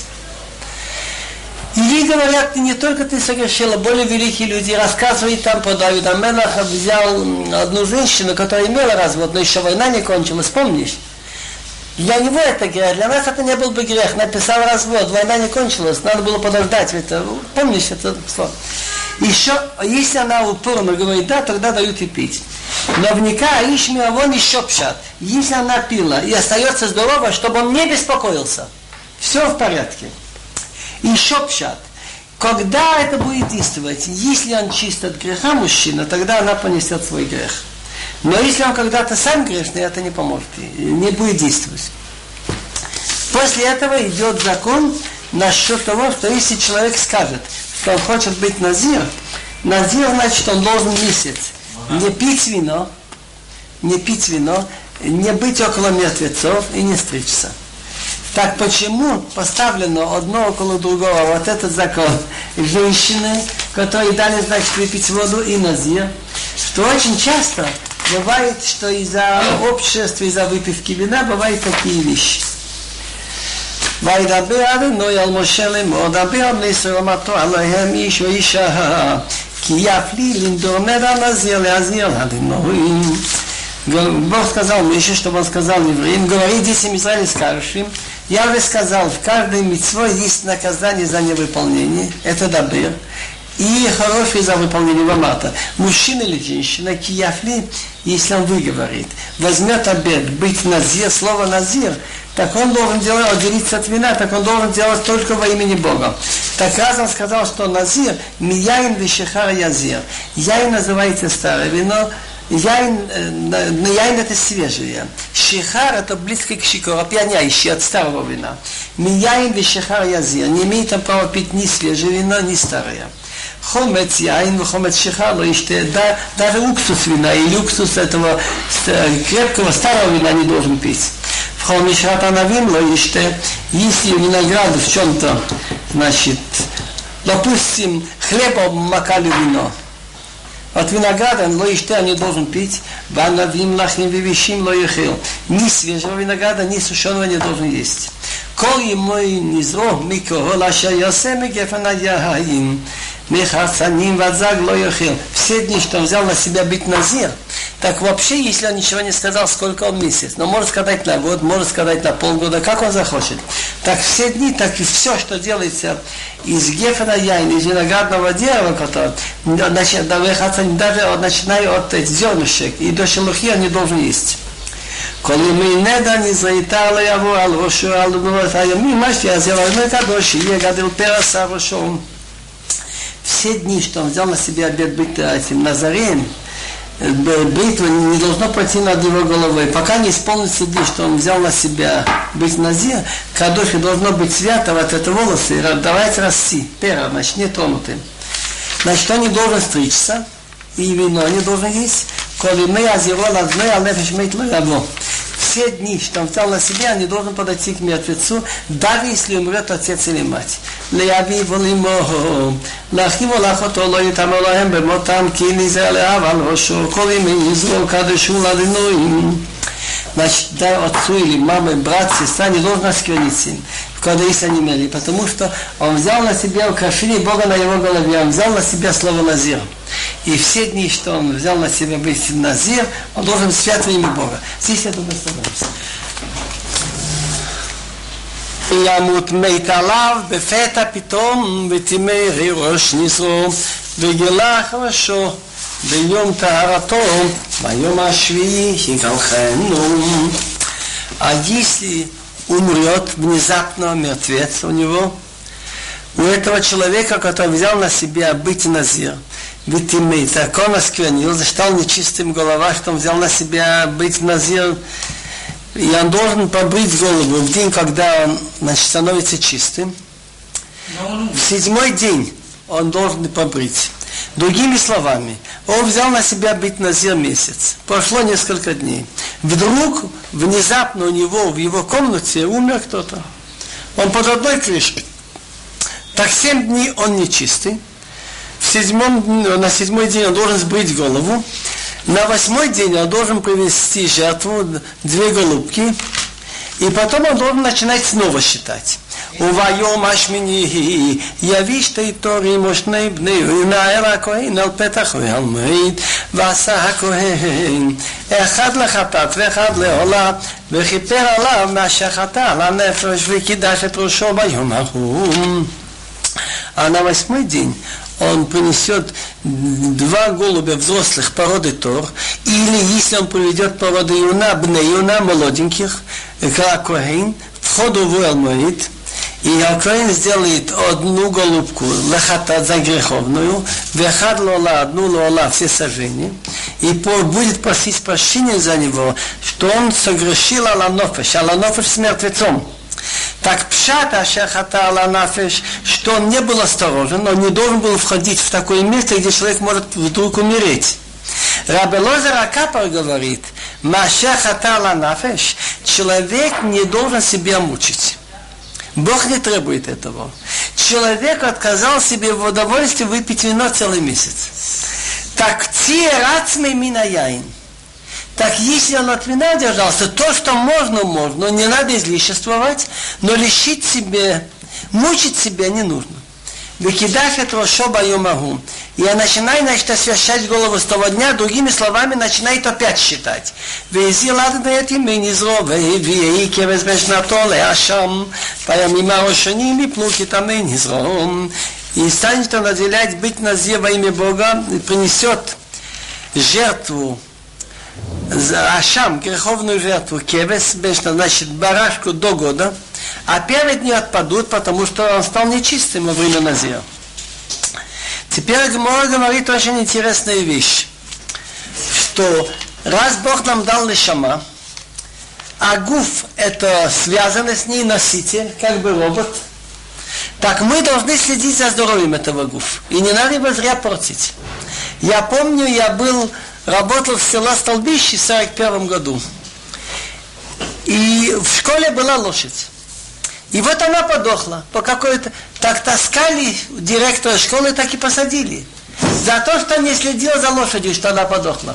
И ей говорят, не только ты согрешила, более великие люди рассказывают там про Давида Мелаха, взял одну женщину, которая имела развод, но еще война не кончилась, помнишь? Для него это грех, для нас это не был бы грех. Написал развод, война не кончилась, надо было подождать. Это, помнишь это слово? Еще, если она упорно говорит да, тогда дают и пить. Но вника Ишмия вон еще пшат. Если она пила и остается здорова, чтобы он не беспокоился. Все в порядке. Еще пшат. Когда это будет действовать? Если он чист от греха мужчина, тогда она понесет свой грех. Но если он когда-то сам грешный, это не поможет, не будет действовать. После этого идет закон насчет того, что если человек скажет, что он хочет быть назир, назир значит, он должен месяц не пить вино, не пить вино, не быть около мертвецов и не стричься. Так почему поставлено одно около другого вот этот закон женщины, которые дали, значит, выпить воду и назир, что очень часто бывает, что из-за общества, из-за выпивки вина бывают такие вещи. וידבר אדוני על משה לאמור, דבר על בני ישראל אמרתו עליהם איש ואישה, כי יפלי линдор меда назир лазир אדוני. Бог сказал Моше, чтобы он сказал евреям, говори детям Израиля, скажешь им, я уже сказал, в каждой мицвой есть наказание за невыполнение, это дабер, и хорошее за выполнение вамата. Мужчина или женщина, кияфли, если он выговорит, возьмет обет, быть назир, слово назир, так он должен делать, отделиться от вина, так он должен делать только во имени Бога. Так раз он сказал, что назир, мияин вишехар язир. Яин называется старое вино, яин, но яин это свежее. Шихар это близко к шикору, опьяняющий от старого вина. Мияин вишехар язир. Не имеет там права пить ни свежее вино, ни старое. Хомец яин, хомец шихар, да, даже уксус вина или уксус этого крепкого старого вина не должен пить. Мишрат Анавим, если виноград в чем-то, значит, допустим, хлеба макали вино. От винограда лоиште не должен пить, ванавим лахим вивишим лоихил. Ни свежего винограда, ни сушеного не должен есть. Коли мой низро микро лаша ясеми гефана яхаим. Мехасаним вадзаг лоихил. Все дни, что он взял на себя быть назир. Так вообще, если он ничего не сказал, сколько он месяц, но может сказать на год, может сказать на полгода, как он захочет. Так все дни, так и все, что делается из гефена яйна, из виноградного дерева, которое, даже начиная от зернышек и до шелухи, он не должен есть. כל ימי נדע נזריתה לא יבוא על ראשו על דברות הימים, מה שיעזר על מי קדוש, יהיה גדל פרס על ראשו. Все дни, что он взял на себя обет быть этим Назареем, бритва не должно пройти над его головой. Пока не исполнится дни, что он взял на себя быть назир, кадоши должно быть свято, вот это волосы, давайте расти, пера, значит, не тронутым. Значит, он не должен стричься, и вино не должен есть. Все дни, что он взял на себя, не должен подойти к мертвецу, даже если умрет отец или мать. Значит, да, отцу или маме, брат, сестра не должен оскверниться им, когда есть они мели, потому что он взял на себя украшение Бога на его голове, он взял на себя слово назир. И все дни, что он взял на себя быть назир, он должен свят во имя Бога. Здесь я думаю, остановимся. ימות מת עליו בפתע פתאום ותימר ראש נזרו וגלח ראשו ביום טהרתו ביום השביעי יגלחנו. А если умрет внезапно мертвец у него, у этого человека, который взял на себя быть назир, ведь имеет, так он осквернил, зачитал нечистым голова, что он взял на себя быть назир, и он должен побрить голову в день, когда он, значит, становится чистым. В седьмой день он должен побрить. Другими словами, он взял на себя быть назир месяц. Прошло несколько дней. Вдруг, внезапно у него, в его комнате умер кто-то. Он под одной крышкой. Так семь дней он нечистый. В седьмом, на седьмой день он должен сбрить голову. На восьмой день он должен привести жертву, две голубки. И потом он должен начинать снова считать. וביום השמיני יביא שתי תורים ושני בני ונער הכהן על פתח והמועד ועשה הכהן אחד לחטאת ואחד לעולה וכיפר עליו מה שחטא על הנפש וקידש את ראשו ביום ההוא. А на восьмой день он принесет два голубя взрослых породы Тор, или если он приведет породы юна, бне юна, молоденьких, Коэн, входу в Элмоид, и Коэн сделает одну голубку лахатат за греховную, вехад лола, одну лола, все сожжения, и будет просить прощения за него, что он согрешил аланофеш, аланофеш с мертвецом. Так пшат ашахата аланафеш, что он не был осторожен, он не должен был входить в такое место, где человек может вдруг умереть. Рабби Лозер Акапар говорит, машахата аланафеш, человек не должен себя мучить. Бог не требует этого. Человек отказал себе в удовольствии выпить вино целый месяц. Так ти рацмей минаяин. Так если он от вина держался, то, что можно, можно, не надо излишествовать, но лишить себе, мучить себя не нужно. Выкидав этого шоба юмагу. И я начинаю, значит, освящать голову с того дня, другими словами, начинает опять считать. Вези ладно этим и не зло, вей кевес бешнатоле ашам, паямима ошаним и плуки там и не зло. И станет он наделять быть назир во имя Бога, и принесет жертву, ашам, греховную жертву, кевес, бешна, значит, барашку до года, а первые дни отпадут, потому что он стал нечистым во время назира. Теперь Гемора говорит очень интересную вещь, что раз Бог нам дал нешама, а гуф это связано с ней носитель, как бы робот, так мы должны следить за здоровьем этого гуф. И не надо его зря портить. Я помню, я был, работал в село Столбище в сорок первом году. И в школе была лошадь. И вот она подохла. По какой-то... Так таскали директора школы, так и посадили. За то, что не следил за лошадью, что она подохла.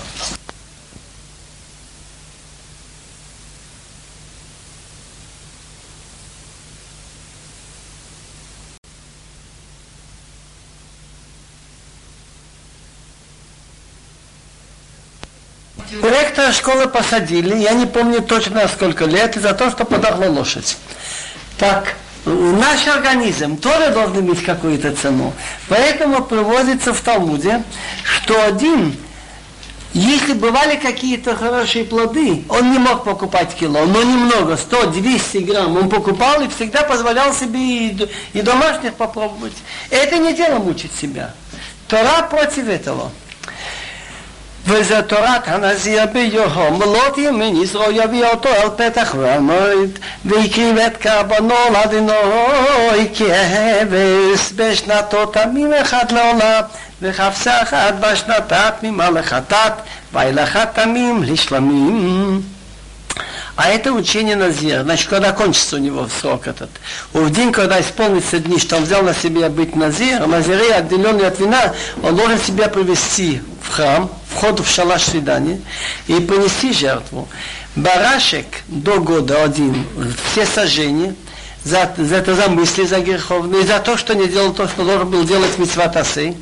Директора школы посадили, я не помню точно сколько лет, за то, что подохла лошадь. Так, наш организм тоже должен иметь какую-то цену. Поэтому приводится в Талмуде, что один, если бывали какие-то хорошие плоды, он не мог покупать кило, но немного, сто-двести грамм он покупал и всегда позволял себе и, и домашних попробовать. Это не дело мучить себя. Тора против этого. וזה תורת הנזיר ביום לא תימין יזרו יביא אותו אל פתח המועד ויקריב את קרבנו לאדינוי כבש בשנתו תמים אחד לעולם וחפשה אחת בשנתה תמימה לחטאת וילכה תמים לשלמים. А это учение Назира. Значит, когда кончится у него срок этот. В день, когда исполнится дни, что он взял на себя быть Назир, Назирей, отделенный от вина, он должен себя привести в храм, вход в шалаш свидания, и принести жертву. Барашек до года один, все сожжения, за, за это за мысли, за греховные, за то, что не делал то, что должен был делать мицват асей.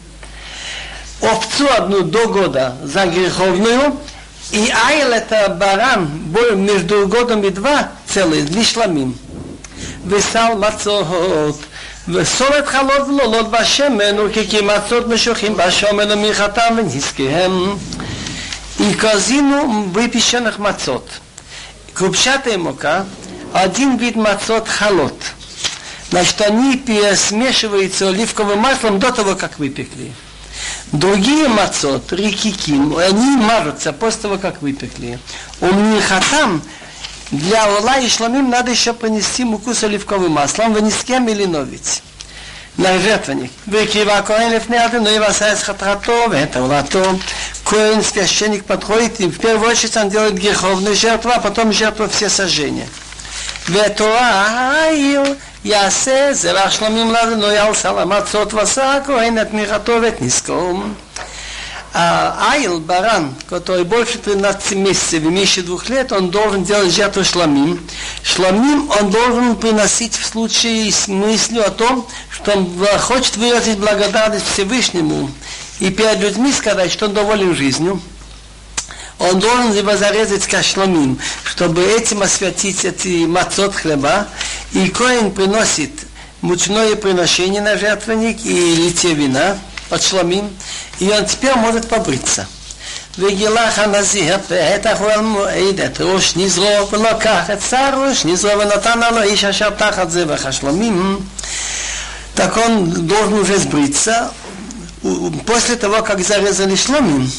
Овцу одну до года за греховную, и айл это баран, между годом и два целый, лишламим. Весал мацот, וסולת חלות ולולות בשמן, וכי מצות משוחים בשמן למחתם ונזקיהם. И корзину выпеченных мацот. Крупчатая мука, один вид мацот халот. Значит, они смешиваются оливковым маслом до того, как выпекли. Другие мацот, рикиким, они мажутся после того, как выпекли. У михатам для ола и шламим надо еще принести муку с оливковым маслом, вынескем или новить. На жертвенник. Выкива коэн лифнеаты, но и васаяс хатрато, это улато. Коэн, священник, подходит, и в первую очередь он делает греховную жертву, а потом жертву все сожжения. ותורה יעשה זרח שלמים לנו יעשה למצות ועשה הכהן את תמיכתו ואת נזקו. Айл, баран, который больше тринадцати месяцев, имеющий двух лет, он должен делать жертву шламим. Шламим он должен приносить в случае с мыслью о том, что он хочет выразить благодарность Всевышнему и перед людьми сказать, что он доволен жизнью. Он должен его зарезать кашламим, чтобы этим освятить эти мацот хлеба. И коэн приносит мучное приношение на жертвенник и литье вина под шламим, и он теперь может побриться. וגילח הנזיר פתח אל מועד את ראש נזרו ולקח את שר ראש נזרו ונתן לו איש אשר תחת זבח השלמים. Так он должен уже сбриться после того, как зарезали шламим.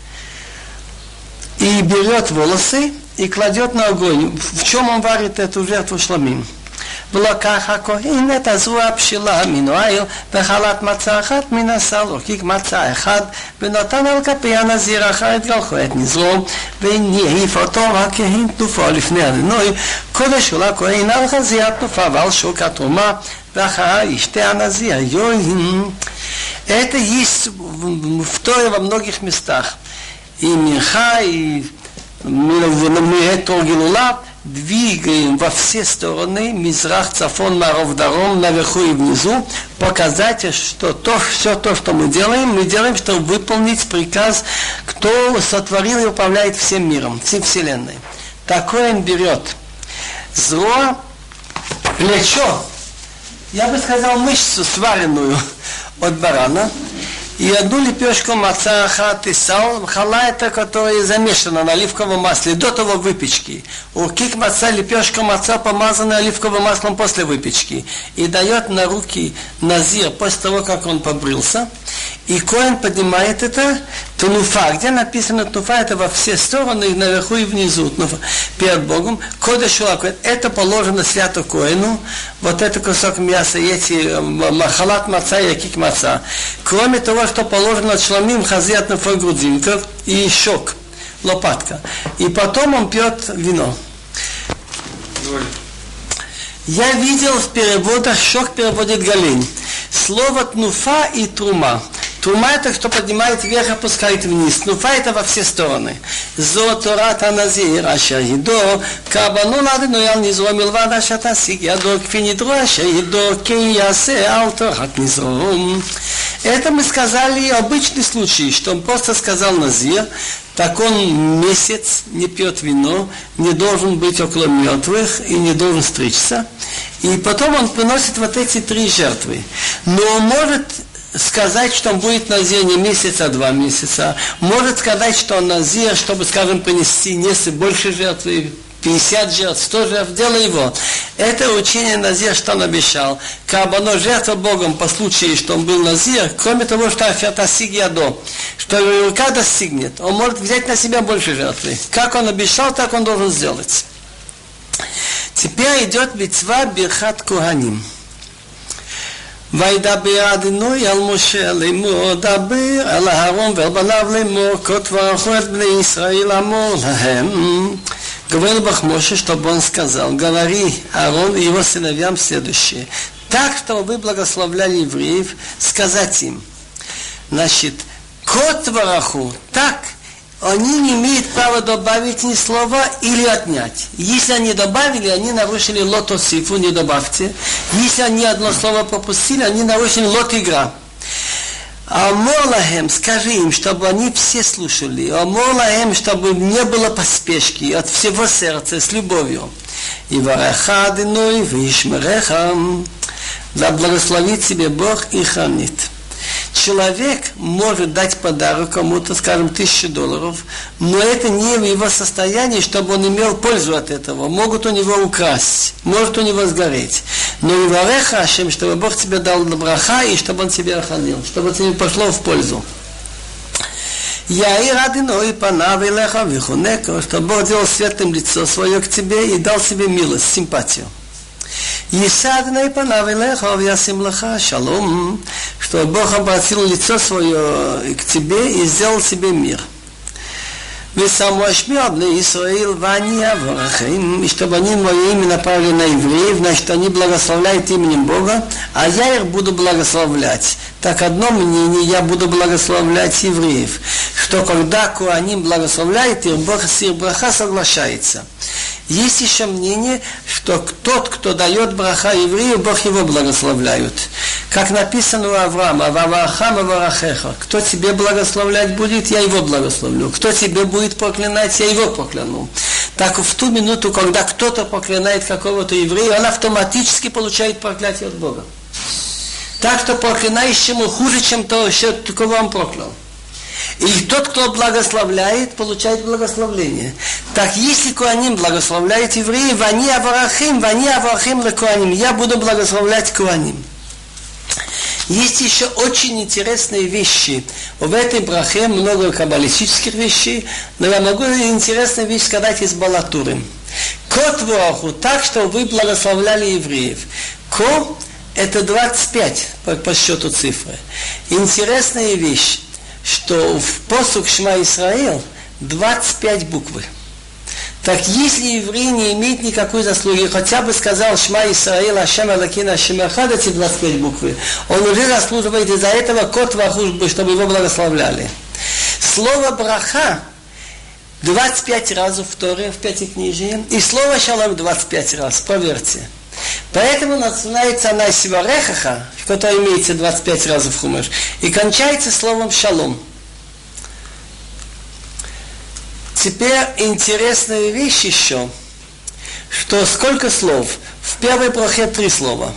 И берет волосы и кладет на огонь. В чем он варит эту жертву шламим? ולקח הכהן את הזרוע בשלה מן העיל וחלת מצה אחת מן השר לוקיק מצה אחד ונתן על כפי הנזיר אחר את גלחו את נזרו והניף אותו הכהן תנופו לפני אדינוי קודש הוא לכהן על חזיר התנופה ועל שוק התרומה ואחר ישתה הנזיר יוין. Это есть в Торе во многих местах. И Минха, и Гилула, двигаем во все стороны, мизрах, цафон, маров, даром, наверху и внизу, показать, что то, все то, что мы делаем, мы делаем, чтобы выполнить приказ, кто сотворил и управляет всем миром, всей вселенной. Такой он берет зло, плечо, я бы сказал мышцу сваренную от барана, и одну лепешку маца ахат и сал, хала это, которая замешана на оливковом масле до того выпечки. У кик маца лепешка маца помазана оливковым маслом после выпечки. И дает на руки назир после того, как он побрился. И коэн поднимает это, тунуфа. Где написано тунуфа, это во все стороны, наверху и внизу, тунуфа, перед Богом. Кодеш лакоэн, это положено свято коэну. Вот это кусок мяса, эти халат маца и кик маца. Кроме того, что положено шломим, хазиат на грудинков и щек, лопатка. И потом он пьет вино. Я видел в переводах, щек переводит Галин. Слово тнуфа и трума. Трума это, что поднимает вверх, опускает вниз. Тнуфа это во все стороны. Зо торат аназир, ашер едо, кабану ладену ял низро милвад, ашер тасиг ядо, кфи нидро, ашер едо, кен ясе, ал торат низро. Это мы сказали обычный случай, что он просто сказал назир, так он месяц не пьет вино, не должен быть около мертвых и не должен стричься. И потом он приносит вот эти три жертвы. Но он может сказать, что он будет назир не месяц, а два месяца. Может сказать, что он назир, чтобы, скажем, принести несколько больше жертвы, пятьдесят жертв, сто жертв, дело его. Это учение назир, что он обещал. Кабано жертва Богом по случаю, что он был назир, кроме того, что афятасиг ядо, что его рука достигнет, он может взять на себя больше жертвы. Как он обещал, так он должен сделать. Теперь идет мицва бирхат куаним. וידבר אדוני על משה לאמור דבר על אהרון ועל בניו לאמור כה תברכו את בני ישראל אמור להם. Говорил Бог Моше, чтобы он сказал, говори Аарон и его сыновьям следующее. Так, что вы благословляли евреев, сказать им. Значит, кот вараху, так, они не имеют права добавить ни слова или отнять. Если они добавили, они нарушили лотосифу, не добавьте. Если они одно слово пропустили, они нарушили лот игра. Амолахем, скажи им, чтобы они все слушали. Амолахем, чтобы не было поспешки от всего сердца, с любовью. И вараха адыной, вишмереха. Да благословит тебе Бог и хранит. Человек может дать подарок кому-то, скажем, тысячу долларов, но это не в его состоянии, чтобы он имел пользу от этого. Могут у него украсть, может у него сгореть. Но и вареха Ашем, чтобы Бог тебе дал браха и чтобы он тебя охранил, чтобы тебе пошло в пользу. Яир адыной панав илеха вихунеко, чтобы Бог делал светлым лицо свое к тебе и дал себе милость, симпатию. Исадной панавилеха вясим лаха шалом, что Бог обратил лицо свое к тебе и сделал тебе мир. Весамуашмиад на Исраил вания варахим, и чтобы они мое имя направили на евреев, значит они благословляют именем Бога, а я их буду благословлять. Так одно мнение, я буду благословлять евреев, что когда Коаним благословляет их, Бог с их браха соглашается. Есть еще мнение, что тот, кто дает браха еврею, Бог его благословляет. Как написано у Авраама, «Вавахам аварахеха». Кто тебе благословлять будет, я его благословлю. Кто тебе будет проклинать, я его прокляну. Так в ту минуту, когда кто-то проклинает какого-то еврея, он автоматически получает проклятие от Бога. Так что проклинающему хуже, чем то, что кого он проклял. И тот, кто благословляет, получает благословление. Так, если Коаним благословляет евреев, вани аварахим, вани аварахим ле Коаним, я буду благословлять Коаним. Есть еще очень интересные вещи. В этой брахе много каббалистических вещей, но я могу интересную вещь сказать из Балатуры. Кот ваху, так, что вы благословляли евреев. Ко – это двадцать пять по, по счету цифры. Интересная вещь, что в посук Шма Исраил двадцать пять буквы. Так если еврей не имеет никакой заслуги, хотя бы сказал Шма Исраил, Ашем Алакин, Ашем Ахад, эти двадцать пять буквы, он уже заслуживает из-за этого кот вахуш, чтобы его благословляли. Слово браха двадцать пять раз в Торе, в Пятикнижии, и слово шалом двадцать пять раз, поверьте. Поэтому начинается она с Варехаха, которая имеется двадцать пять раз в Хумаш, и кончается словом шалом. Теперь интересная вещь еще, что сколько слов? В первой брахе три слова.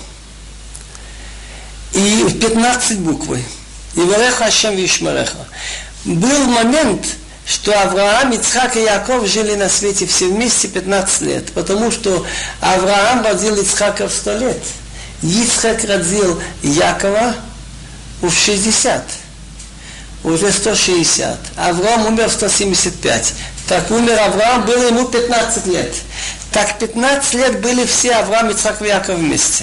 И пятнадцать буквы. И Вареха Ашем Вишмареха. Был момент, что Авраам, Ицхак и Яков жили на свете все вместе пятнадцать лет, потому что Авраам родил Ицхака в сто лет. Ицхак родил Якова в шестьдесят. Уже сто шестьдесят. Авраам умер в сто семьдесят пять. Так умер Авраам, было ему пятнадцать лет. Так пятнадцать лет были все Авраам, Ицхак и Яков вместе.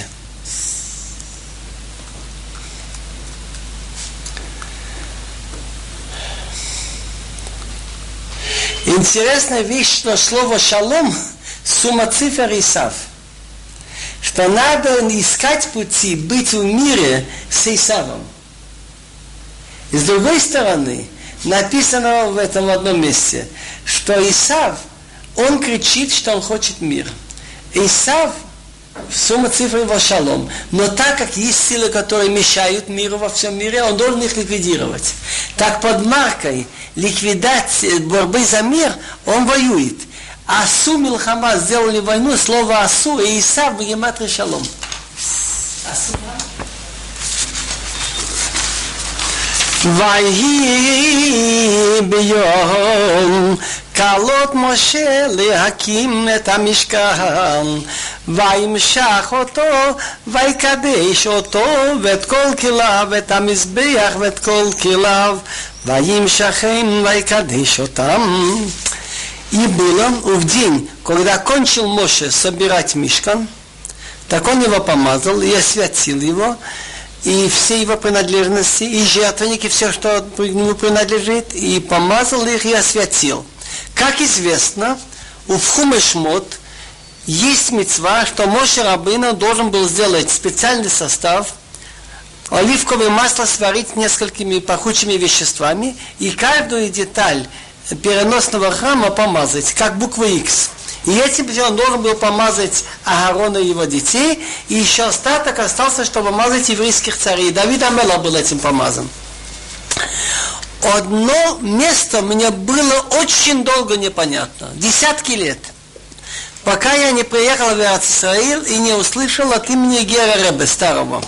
Интересная вещь, что слово шалом сумма цифр Исав. Что надо искать пути быть в мире с Исавом. И с другой стороны, написано в этом одном месте, что Исав, он кричит, что он хочет мир. Исав, сумма цифр его шалом. Но так как есть силы, которые мешают миру во всем мире, он должен их ликвидировать. Так под маркой ликвидации, борьбы за мир, он воюет. Асу Милхама сделали войну, слово Асу и Исав в гематрии шалом. Асу. ויהי ביום כלות משה להקים את המשכן וימשך אותו ויקדש אותו ואת כל כליו ואת המזבח ואת כל כליו וימשכם ויקדש אותם. И было в день, когда кончил Моше собирать мишкан, так он его помазал и освятил его, и все его принадлежности, и жертвенники, все, что ему принадлежит, и помазал их и освятил. Как известно, у Хумешмот есть мицва, что Моше Рабейну должен был сделать специальный состав, оливковое масло сварить несколькими пахучими веществами, и каждую деталь переносного храма помазать, как буква X. И этим он должен был помазать Аарона и его детей, и еще остаток остался, чтобы помазать еврейских царей. Давид Амелах был этим помазан. Одно место мне было очень долго непонятно, десятки лет, пока я не приехал в Израиль и не услышал от имени Гера Ребе старого.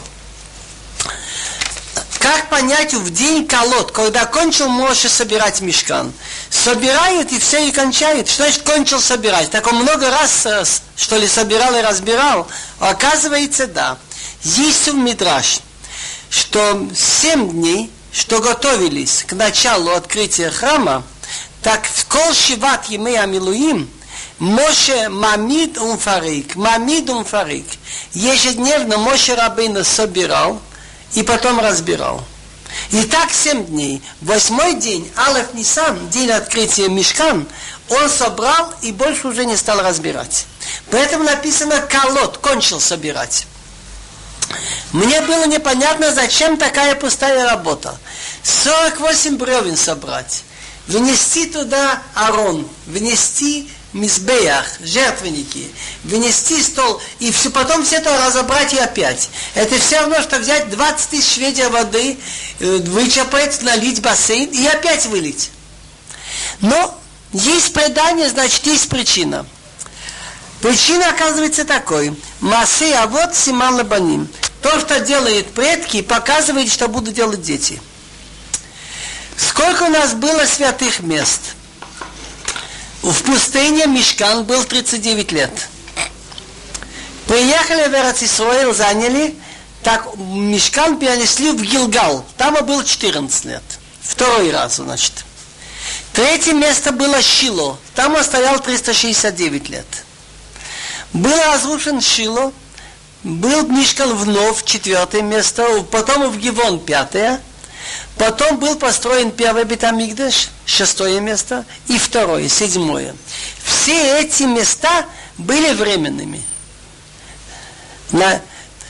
Как понять в день колод, когда кончил Моше собирать мишкан? Собирают и все и кончают. Что значит кончил собирать? Так он много раз, что ли, собирал и разбирал. А оказывается, да. Есть в Мидраш, что семь дней, что готовились к началу открытия храма, так в кол шиват емей амилуим, Моше мамид умфарик, мамид умфарик. Ежедневно Моше Рабейну собирал и потом разбирал. И так семь дней. Восьмой день, Алеф Нисан, день открытия Мишкан, он собрал и больше уже не стал разбирать. Поэтому написано «колот», кончил собирать. Мне было непонятно, зачем такая пустая работа. сорок восемь бревен собрать, внести туда арон, внести мизбеях, жертвенники, вынести стол, и все, потом все это разобрать и опять. Это все равно, что взять двадцать тысяч ведер воды, вычерпать, налить бассейн и опять вылить. Но есть предание, значит, есть причина. Причина, оказывается, такой. Масе авот симан лабаним. То, что делают предки, показывает, что будут делать дети. Сколько у нас было святых мест? В пустыне Мишкан был тридцать девять лет. Приехали в Эрец-Исраэль, заняли, так Мишкан перенесли в Гилгал. Там был четырнадцать лет. Второй раз, значит. Третье место было Шило. Там он стоял триста шестьдесят девять лет. Был разрушен Шило. Был Мишкан вновь, четвертое место. Потом в Гивон, пятое. Потом был построен первый Бет-Амикдаш, шестое место, и второе, седьмое. Все эти места были временными. На...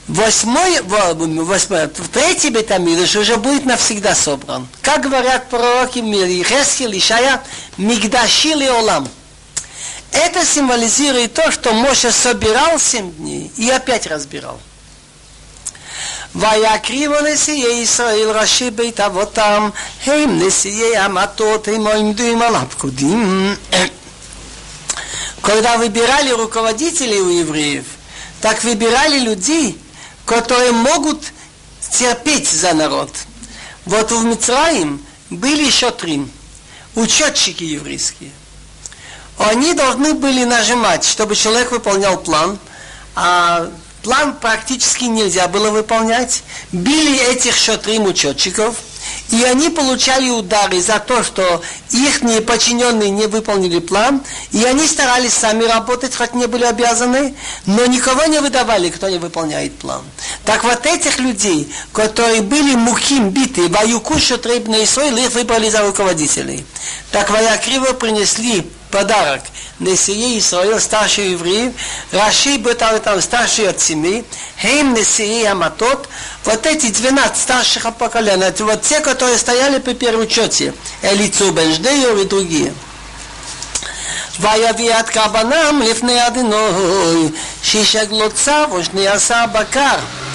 Восьмой, восьмой, третий бет-амикдаш уже будет навсегда собран. Как говорят пророки Йехескель, Ишая, мигдаши леолам. Это символизирует то, что Моше собирал семь дней и опять разбирал. ויקריבו נשיאי ישראל ראשי בית אבותם הם נשיאי המטות הם עומדים על הפקודים. Когда выбирали руководителей у евреев, так выбирали людей, которые могут терпеть за народ. Вот в Мицраим были шотрим, учетчики еврейские. Они должны были нажимать, чтобы человек выполнял план, а план практически нельзя было выполнять. Били этих шотрим учетчиков, и они получали удары за то, что их подчиненные не выполнили план, и они старались сами работать, хоть не были обязаны, но никого не выдавали, кто не выполняет план. Так вот этих людей, которые были мухим биты, ваюку шотрим бней Исраэль, их выбрали за руководителей. Так Ваякриву принесли подарок несие Исраэль, старшие евреи, Раши бет-авотам, старшие от семей, Хейм несие аматот, вот эти двенадцать старших поколений, это вот те, которые стояли при первом учете, Элицу бен Ждею и другие. ויביא את קרבנם לפני אדינוי, שישגלו צו ושני עשה בקר.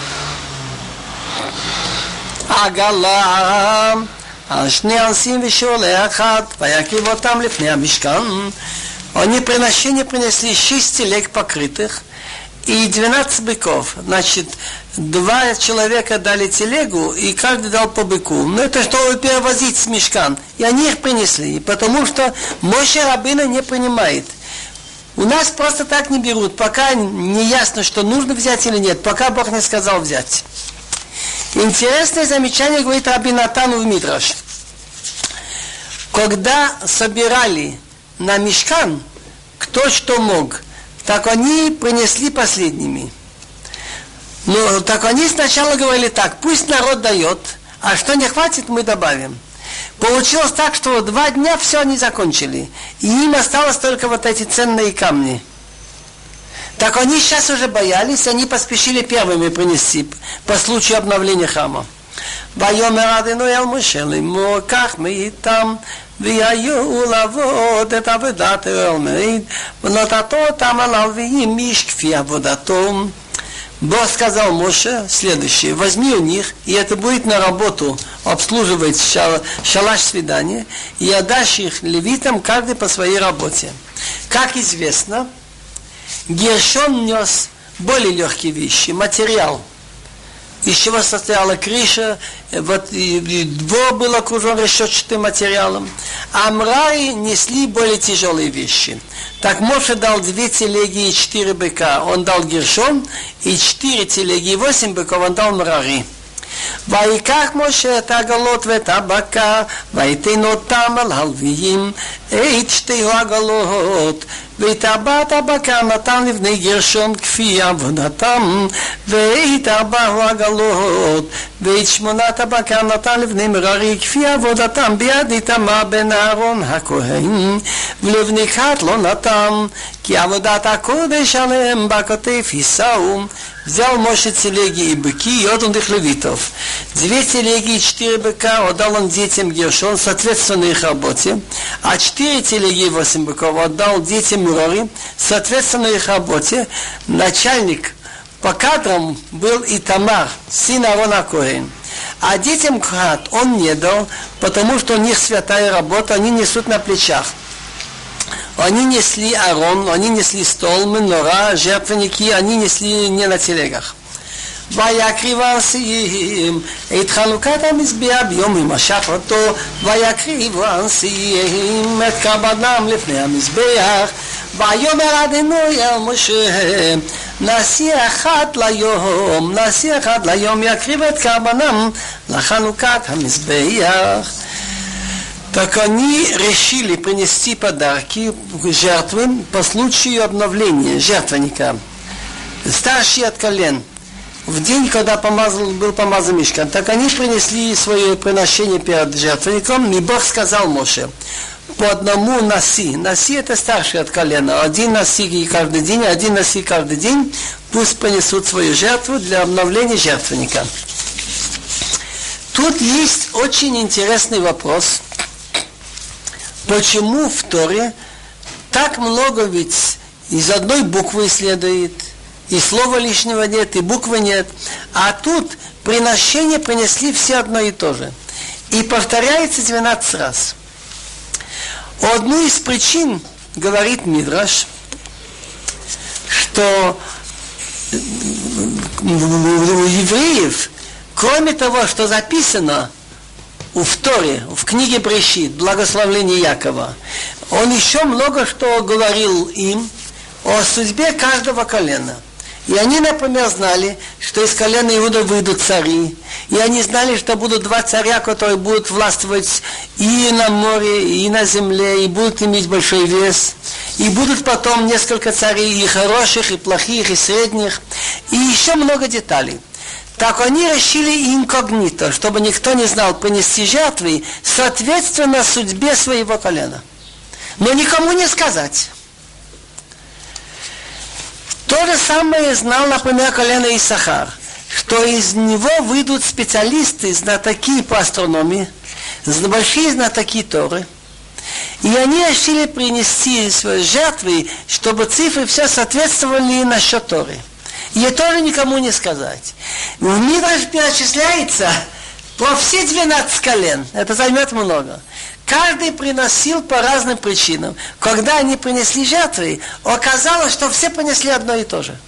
עגלה על שני אנסים ושעולה אחד, ויקריב אותם לפני המשכן. Они приношения принесли шесть телег покрытых и двенадцать быков. Значит, два человека дали телегу, и каждый дал по быку. Но это чтобы перевозить с мишкан. И они их принесли, потому что Моше Рабейну не принимает. У нас просто так не берут, пока не ясно, что нужно взять или нет, пока Бог не сказал взять. Интересное замечание говорит Раби Натан в Мидраш. Когда собирали на мишкан, кто что мог, так они принесли последними. Но так они сначала говорили так: пусть народ дает, а что не хватит, мы добавим. Получилось так, что два дня все они закончили, и им осталось только вот эти ценные камни. Так они сейчас уже боялись, они поспешили первыми принести по случаю обновления храма. ויאמר אדוני אל משה לאמור קח מאיתם ויהיו לעבוד את עבודת האוהל מועד ונתתו אותם על הלוויים איש כפי עבודתו. Бог сказал Моше следующее: возьми у них, и это будет на работу обслуживать шал, шалаш свидания, и отдашь их левитам, каждый по своей работе. Как известно, Гершон нес более легкие вещи, материал, из чего состояла крыша, вот, и, и двор был окружен решетчатым материалом, а Мрари несли более тяжелые вещи. Так Моше дал две телеги и четыре быка, он дал Гершон, и четыре телеги и восемь быков он дал Мрари. ויקח משה את העגלות ואת הבקר ויתן אותם על הלוויים את שתי העגלות ואת ארבעת הבקר נתן לבני גרשון כפי עבודתם ואת ארבע העגלות ואת שמונת הבקר נתן לבני מררי כפי עבודתם ביד איתמר בן אהרון הכהן ולבני קהת לא נתן כי עבודת הקודש עליהם בכתף יישאו. Взял Моше телеги и быки и отдал их левитов. Две телеги и четыре быка отдал он детям Гершон, соответственно их работе, а четыре телеги и восемь быков отдал детям Мурори, соответственно их работе. Начальник по кадрам был Итамар, сын Аарона Коэн. А детям Кахат он не дал, потому что у них святая работа, они несут на плечах. Они несли арон, они несли стол, менора, жертвенники, они несли не на телегах. ויקריב הנשיאים את חלוקת המזבח ביום המשך אותו ויקריב הנשיאים את קרבנם לפני המזבח ויאמר אדוני אל משה נשיא אחד ליום נשיא אחד ליום יקריב את קרבנם לחלוקת המזבח. Так они решили принести подарки, жертвы по случаю обновления жертвенника. Старшие от колен. В день, когда помазал, был помазан мишкан, так они принесли свое приношение перед жертвенником, и Бог сказал Моше: по одному наси. Наси это старший от колена. Один наси каждый день, один наси каждый день. Пусть понесут свою жертву для обновления жертвенника. Тут есть очень интересный вопрос. Почему в Торе так много ведь из одной буквы следует, и слова лишнего нет, и буквы нет. А тут приношение принесли все одно и то же. И повторяется двенадцать раз. Одну из причин, говорит Мидраш, что у евреев, кроме того, что записано в Торе, в книге Брешит, благословление Якова, он еще много что говорил им о судьбе каждого колена. И они, например, знали, что из колена Иуда выйдут цари. И они знали, что будут два царя, которые будут властвовать и на море, и на земле, и будут иметь большой вес. И будут потом несколько царей, и хороших, и плохих, и средних. И еще много деталей. Так они решили инкогнито, чтобы никто не знал, принести жертвы, соответственно судьбе своего колена. Но никому не сказать. То же самое знал, например, колено Исахар, что из него выйдут специалисты, знатоки по астрономии, большие знатоки Торы, и они решили принести свои жертвы, чтобы цифры все соответствовали насчет Торы. И это тоже никому не сказать. В Мидраш перечисляется про все двенадцать колен. Это займет много. Каждый приносил по разным причинам. Когда они принесли жертвы, оказалось, что все принесли одно и то же.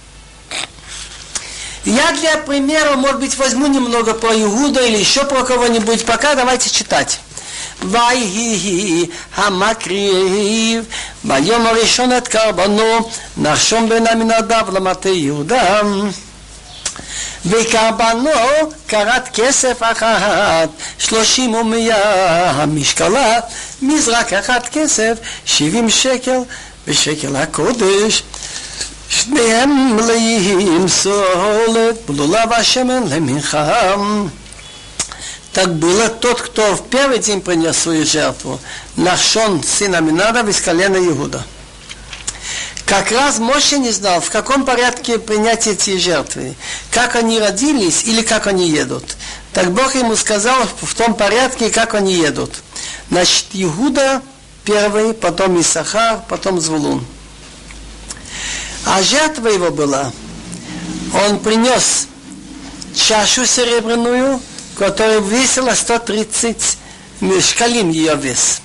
Я для примера, может быть, возьму немного про Иуда или еще про кого-нибудь. Пока давайте читать. ויהי המקריב ביום הראשון את קרבנו נחשון בן עמינדב למטה יהודה וקרבנו קרת כסף אחת שלושים ומאה המשקלה מזרק אחת כסף שבעים שקל ושקל הקודש שניהם מלאים סולת בלולה והשמן למנחה. Так было, тот, кто в первый день принес свою жертву, Нахшон, сын Аминадав, из колена Иуда. Как раз Моше не знал, в каком порядке принять эти жертвы, как они родились или как они едут. Так Бог ему сказал в том порядке, как они едут. Значит, Иуда первый, потом Исахар, потом Звулун. А жертва его была, он принес чашу серебряную, которая весила сто тридцать шкалим ее вес.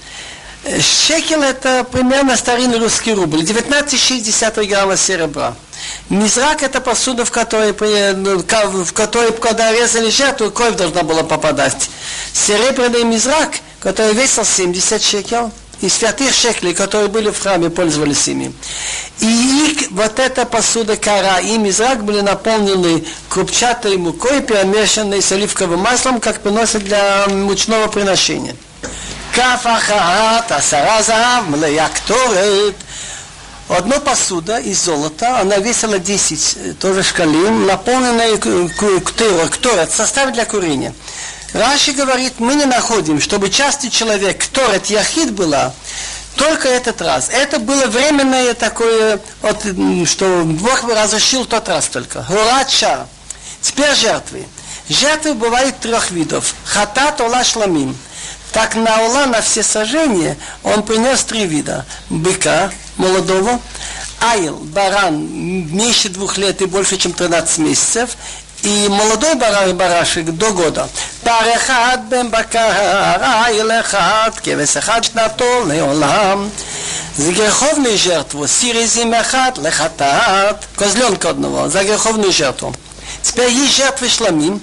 Шекел это примерно старинный русский рубль, девятнадцать шестьдесят грамма серебра. Мизрак это посуда, в которой, в которой когда резали жертву, кровь должна была попадать. Серебряный мизрак, который весил семьдесят шекел, из святых шеклей, которые были в храме, пользовались ими. И их, вот эта посуда кара и мизрак были наполнены крупчатой мукой, перемешанной с оливковым маслом, как приносят для мучного приношения. Кафахат, асараза, млеякторет. Одна посуда из золота, она весила десять тоже шкалим, наполненная кторет, состав для курения. Раши говорит, мы не находим, чтобы частый человек, кторет яхид была, только этот раз. Это было временное такое, вот, что Бог разрешил тот раз только. Гурача. Теперь жертвы. Жертвы бывают трех видов. Хатат, ола, шламим. Так на ола, на все сожжения, он принес три вида. Быка молодого, айл, баран, меньше двух лет и больше, чем тринадцать месяцев, и молодой барашек до года. Парехат бен бакар, айл эхат, кевес эхат шнато леолам. За греховную жертву, сиризим эхат лехатат, козленка одного, за греховную жертву. Теперь есть жертвы шламим,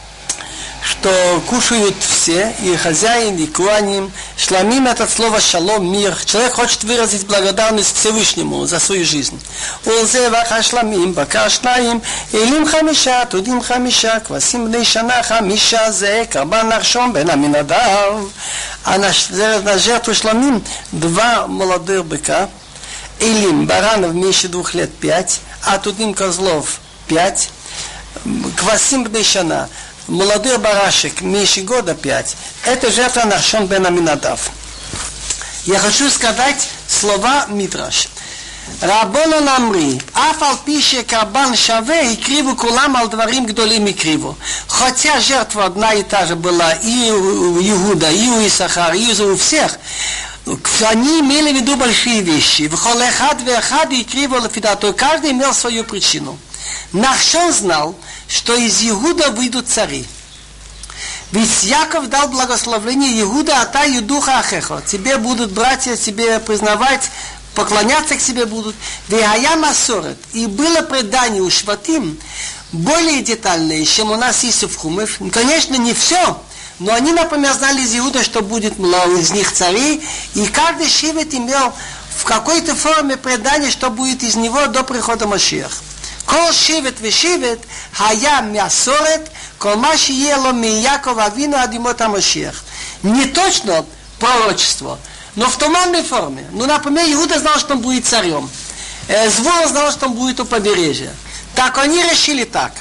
что кушают все, и хозяин, и куаним. Шламим это слово шалом, мир. Человек хочет выразить благодарность Всевышнему за свою жизнь. Улзе ваха шламим, бакар шнаим, илим хамиша, тудим хамиша, квасим бней шана хамиша, зе, карбан наршон бен аминадав. А на жертву шламим два молодых быка, илим баранов меньше двух лет пять, а тудим козлов пять, квасим бней шана, молодой барашек, меньше года пять. Это жертва Нахшон бен Аминадав. Я хочу сказать слова Мидраш. Рабону намри, афал пише карбан шаве и криву кулам ал дворим гдолим и криву. Хотя жертва одна и та же была и у Иуда, и у Исахара, и у всех, они имели в виду большие вещи. В холехад вехад и криву лафидату. Каждый имел свою причину. Нахшон знал, что из Иуда выйдут цари. Ведь Яков дал благословение Иуда, а та Юдуха Ахехо. Тебе будут братья, тебе признавать, поклоняться к себе будут. Вегая Масорет. И было предание у Шватим более детальное, чем у нас есть в Хумыш. Конечно, не все, но они, например, знали из Иуда, что будет из них царей, и каждый шивет имел в какой-то форме предание, что будет из него до прихода Машиах. Кол шивет вешивет, хая мясорет, кол маши ело ми Якова Авину адимота Машиах. Не точно пророчество, но в туманной форме. Ну, например, Иуда знал, что он будет царем. Звон знал, что он будет у побережья. Так они решили так.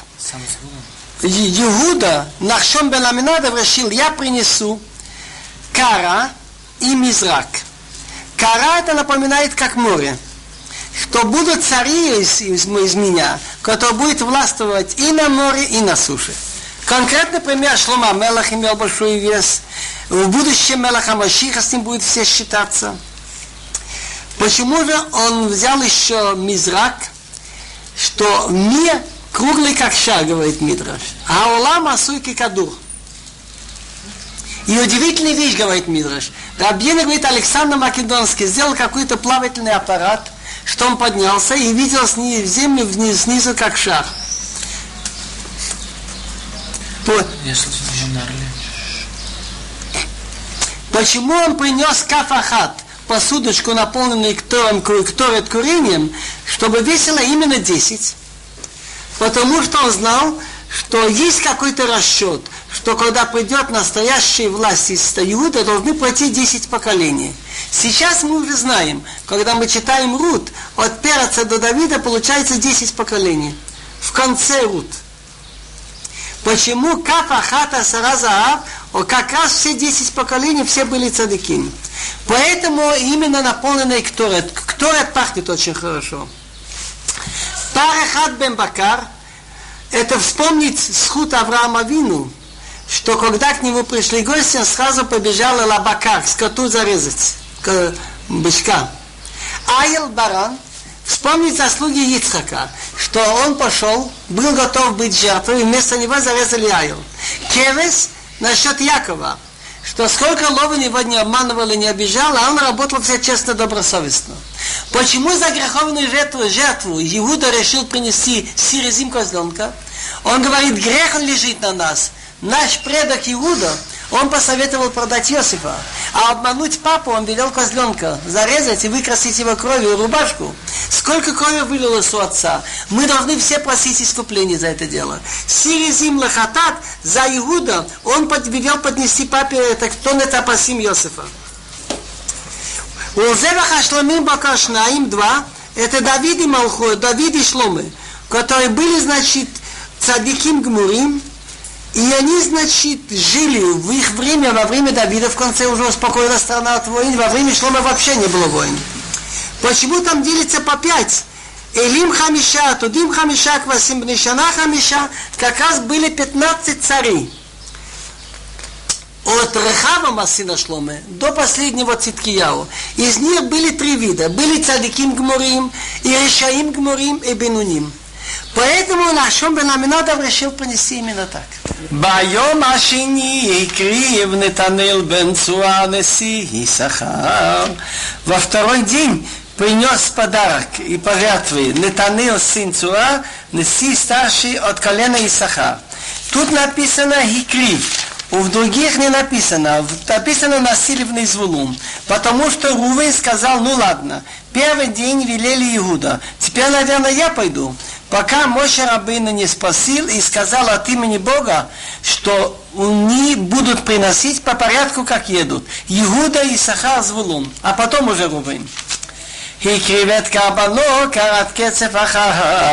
Иуда, Нахшон бен Аминадав решил, я принесу Кара и Мизрак. Кара это напоминает как море. Что будут цари из, из, из меня, которые будут властвовать и на море, и на суше. Конкретный пример, Шломо Мелах имел большой вес. В будущем Мелах Машиах с ним будет все считаться. Почему же он взял еще Мизрак, что мир круглый как шар, говорит Мидраш, а улам асуйки кадур. И удивительная вещь, говорит Мидраш. Рабьена, говорит, Александр Македонский сделал какой-то плавательный аппарат, что он поднялся и видел снизу, землю вниз, снизу как шар. По... Почему он принес кафахат, посудочку, наполненную ктором, кторет курением, чтобы весило именно десять? Потому что он знал, что есть какой-то расчет, что когда придет настоящая власть из Иуда, должны пройти десять поколений. Сейчас мы уже знаем, когда мы читаем Рут, от Переца до Давида получается десять поколений. В конце Рут. Почему Кафахата Саразаав, как раз все десять поколений, все были цадыким. Поэтому именно наполненный Кторет. Кторет пахнет очень хорошо. Парахат бен Бакар, это вспомнить схуд Авраама Авину, что когда к нему пришли гости, он сразу побежал Элабакар, скоту зарезать, бычка. Айл Баран, вспомнить заслуги Ицхака, что он пошел, был готов быть жертвой, и вместо него зарезали Айл. Кевес насчет Якова, что сколько Лован его не обманывал и не обижал, а он работал все честно, добросовестно. Почему за греховную жертву, жертву Иуда решил принести сирезим козленка? Он говорит, грех он лежит на нас. Наш предок Иуда, он посоветовал продать Иосифа, а обмануть папу он велел козленка зарезать и выкрасить его кровью рубашку. Сколько крови вылилось у отца? Мы должны все просить искупления за это дело. Сирезим лахатат за Иуда, он велел поднести папе, это кто это апасим Иосифа. Узевах Ашломим Бакашнаим два, это Давид и Малхой, Давид и Шломы, которые были, значит, цадиким гмурим, и они, значит, жили в их время, во время Давида, в конце уже успокоила страна от войн, во время Шлома вообще не было войн. Почему там делится по пять? Элим Хамиша, Тудим Хамиша, Квасим Бнишана Хамиша, как раз были пятнадцать царей. От Рехава сына Шломе до последнего Циткияу. Из них были три вида. Были цадиким гмурим, и решаим гмурим, и бенуним. Поэтому Нахшон бен Аминадав решил принести именно так. Байом ашини икрив Нетанел бен Цуа неси Исахар. Во второй день принес подарок и пожертвы Нетанел сын Цуа, неси старший от колена Исахар. Тут написано «Хикрив». В других не написано. Написано «Насильный звулун». Потому что Рувен сказал, ну ладно, первый день велели Иуда. Теперь, наверное, я пойду. Пока Моше Рабейну не спросил и сказал от имени Бога, что они будут приносить по порядку, как едут. Иуда, Исахар, Звулун. А потом уже Рувен. הקריב את קרבנו קרת קצף אחת,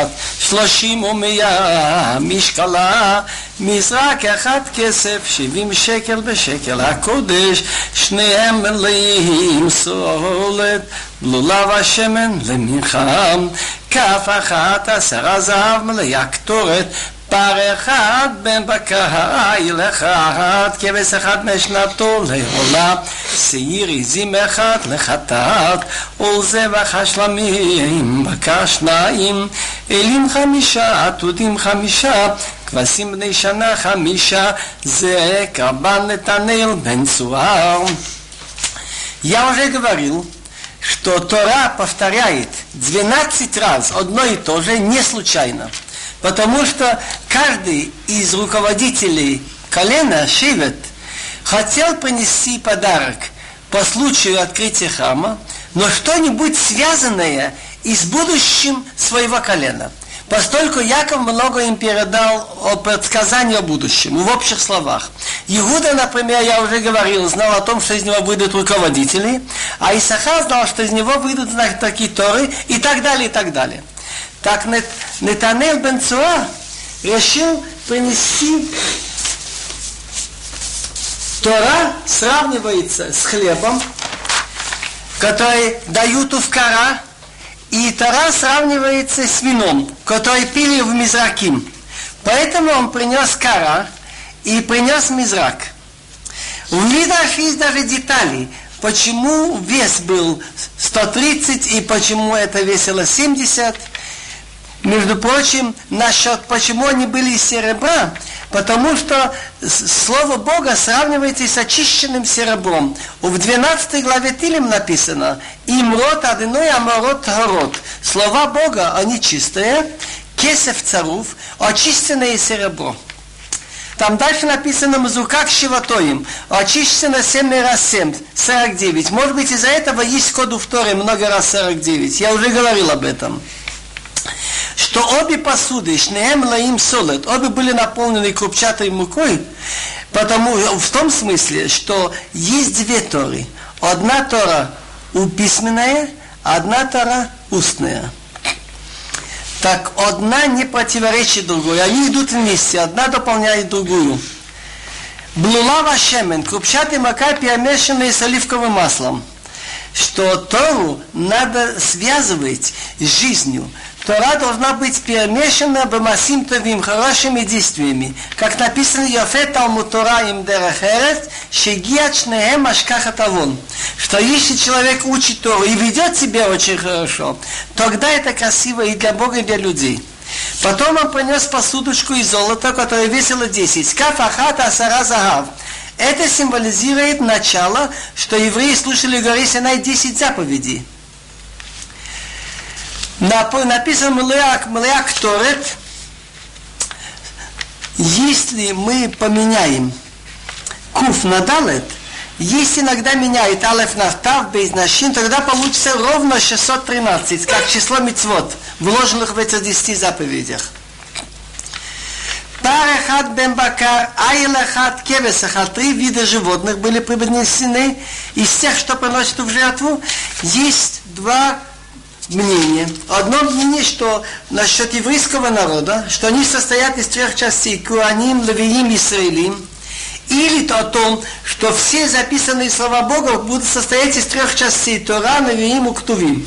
שלושים ומאה משקלה, מזרק אחד כסף, שבעים שקל בשקל הקודש, שניהם מלאים סולת, בלולה ושמן למנחה, כף אחת עשרה זהב מלאה קטורת, פר אחד בן בקר, איל אחד, כבש אחד משנתו לעולה, שעיר עזים אחד לחטאת, ולזבח השלמים בקר שניים, אלים חמישה, עתודים חמישה, כבשים בני שנה חמישה, זה קרבן נתנאל бен Цуар. Я уже говорил, что Тора повторяет двенадцать раз одно и то же не случайно. Потому что каждый из руководителей колена Шивет хотел принести подарок по случаю открытия храма, но что-нибудь связанное и с будущим своего колена. Поскольку Яков много им передал о предсказании о будущем, в общих словах. Иуда, например, я уже говорил, знал о том, что из него выйдут руководители, а Исахар знал, что из него выйдут такие Торы, и так далее, и так далее. Так Нетанел бен Цуар решил принести. Тора сравнивается с хлебом, который дают у вкара, и Тора сравнивается с вином, который пили в Мизраким. Поэтому он принес кара и принес мизрак. В Мидраш есть даже детали, почему вес был сто тридцать и почему это весило семьдесят. Между прочим, насчет почему они были из серебра, потому что Слово Бога сравнивается с очищенным серебром. В двенадцатой главе Тилим написано: «Имрот адыной амарот город». Слова Бога, они чистые, кесев царув, очищенное серебро. Там дальше написано «Мзукак шиватоим», очищено семь раз семь, сорок девять. Может быть, из-за этого есть код в Торе много раз сорок девять. Я уже говорил об этом. Что обе посуды, шнеем лаим солет, обе были наполнены крупчатой мукой, потому, в том смысле, что есть две Торы. Одна Тора письменная, одна Тора устная. Так одна не противоречит другой, они идут вместе, одна дополняет другую. Блулава шемен, крупчатый мука, перемешанная с оливковым маслом. Что Тору надо связывать с жизнью. Тора должна быть перемешана бемасим товим, хорошими действиями. Как написано Йофе Талмуд Тора им дерех эрец, шегиат шнеем ашкахат авон. Что если человек учит Тору и ведет себя очень хорошо, тогда это красиво и для Бога, и для людей. Потом он принес посудочку из золота, которая весила десять. Каф ахат асара захав. Это символизирует начало, что евреи слушали в горе Синай десять заповедей. Написано Млеак Торет, если мы поменяем куф на далет, если иногда меняет алеф на тав без нашин, тогда получится ровно шестьсот тринадцать, как число мицвот, вложенных в этих десяти заповедях. Парахат бен бакар, айлахат кевесахат, три вида животных были принесены. Из тех, что приносят в жертву, есть два мнение. Одно мнение, что насчет еврейского народа, что они состоят из трех частей: Куаним, Левиим, Исраилим. Или то о том, что все записанные слова Бога будут состоять из трех частей: Тора, Левиим и Ктувим.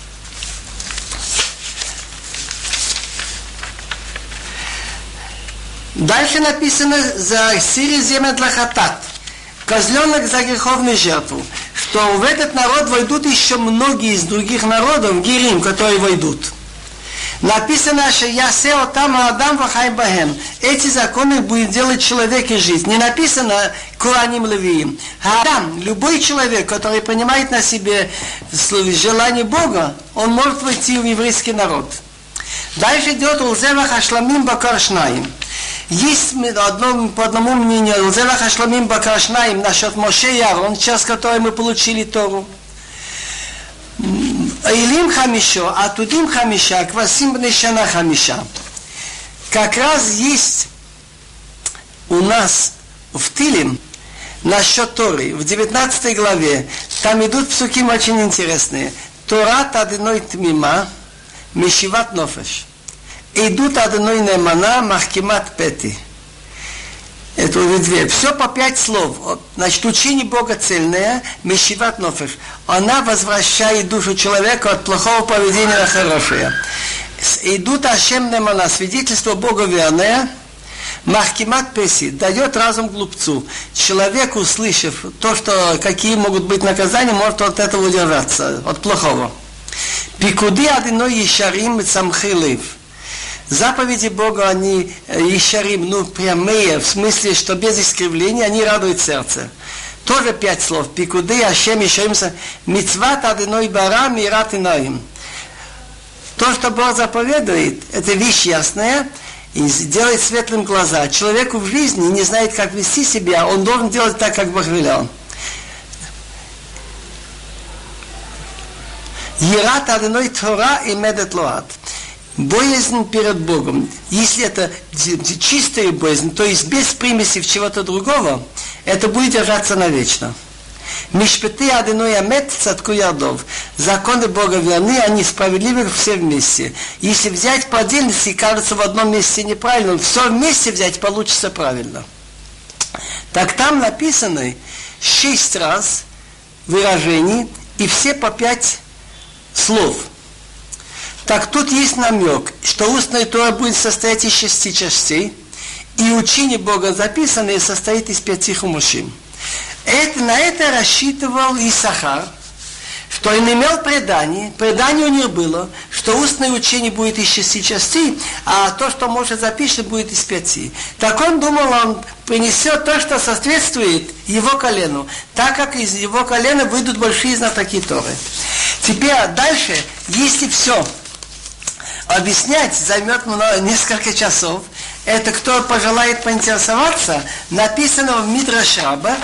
Дальше написано за сири земля для хатат, козленок за греховную жертву, что в этот народ войдут еще многие из других народов, герим, которые войдут. Написано, что ясе отам адам вахай бахем. Эти законы будет делать человек и жизнь. Не написано Куаним Левиим. Адам, любой человек, который принимает на себе желание Бога, он может войти в еврейский народ. Дальше идет Улзевах Ашламим Бакар Шнаим. Есть одно, по одному мнению Улзевах Ашламим Бакар Шнаим насчет Моше и Аарон, через который мы получили Тору. Аилим Хамишо, Атудим Хамиша, Квасим Бнешана Хамиша. Как раз есть у нас в Тилим насчет Торы, в девятнадцатой главе, там идут псуким очень интересные. Тора тадной тмима, мешиват нофеш. идут одной немана махкимат пети. Это уже две. Все по пять слов. Значит, учение Бога цельное, мешиват нофеш. Она возвращает душу человека от плохого поведения на хорошее. Идут Ашем немана, свидетельство Бога верное, махкимат песи, дает разум глупцу. Человек, услышав то, что какие могут быть наказания, может от этого удержаться, от плохого. Пикуди адиной ешарим цамхилив. Заповеди Бога, они ешарим, ну, прямые, в смысле, что без искривления, они радуют сердце. Тоже пять слов. Пикуди ашем ешарим мицват адиной бара мират инаим. То, что Бог заповедует, это вещь ясная, и делает светлым глаза. Человеку в жизни не знает, как вести себя, он должен делать так, как Бог велел. Ерат адиной Тора и медет лоат. Боязнь перед Богом. Если это чистая боязнь, то есть без примеси в чего-то другого, это будет держаться навечно. Мишпеты адиной амет цатку ярдов. Законы Бога верны, они справедливы все вместе. Если взять по отдельности, кажется в одном месте неправильно, все вместе взять получится правильно. Так там написано шесть раз выражений и все по пять слов. Так тут есть намек, что устная Тора будет состоять из шести частей, и учение Бога записанное состоит из пяти хумушим. Это, на это рассчитывал Исахар, что он имел предание, предание у него было, что устное учение будет из шести частей, а то, что может запишет, будет из пяти. Так он думал, он принесет то, что соответствует его колену, так как из его колена выйдут большие знатоки Торы. Теперь дальше, если все объяснять займет много, несколько часов, это кто пожелает поинтересоваться, написано в Мидраш Раба,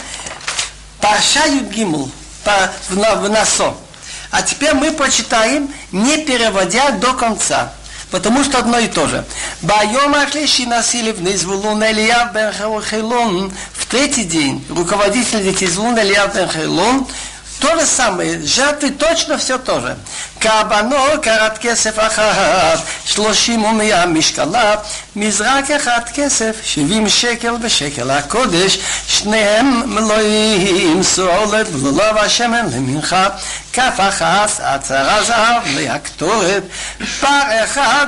Парша Юд Гимл, в Насо. А теперь мы прочитаем, не переводя до конца, потому что одно и то же. Байом Ашлиши носили в Низвулун Элияв бен Хейлон, в третий день руководитель детей Звулун Элияв бен Хейлон, то же самое, жертвы точно все то же. Кабано карат кесеф ахат, шлошим умия мишкала, мизрак ахат кесеф, שבעים שקל ושקל הקודש, שניהם מלואים סולת ולולב השמן למנחה, כף אחת עצרה זהב להקטורת, פר אחד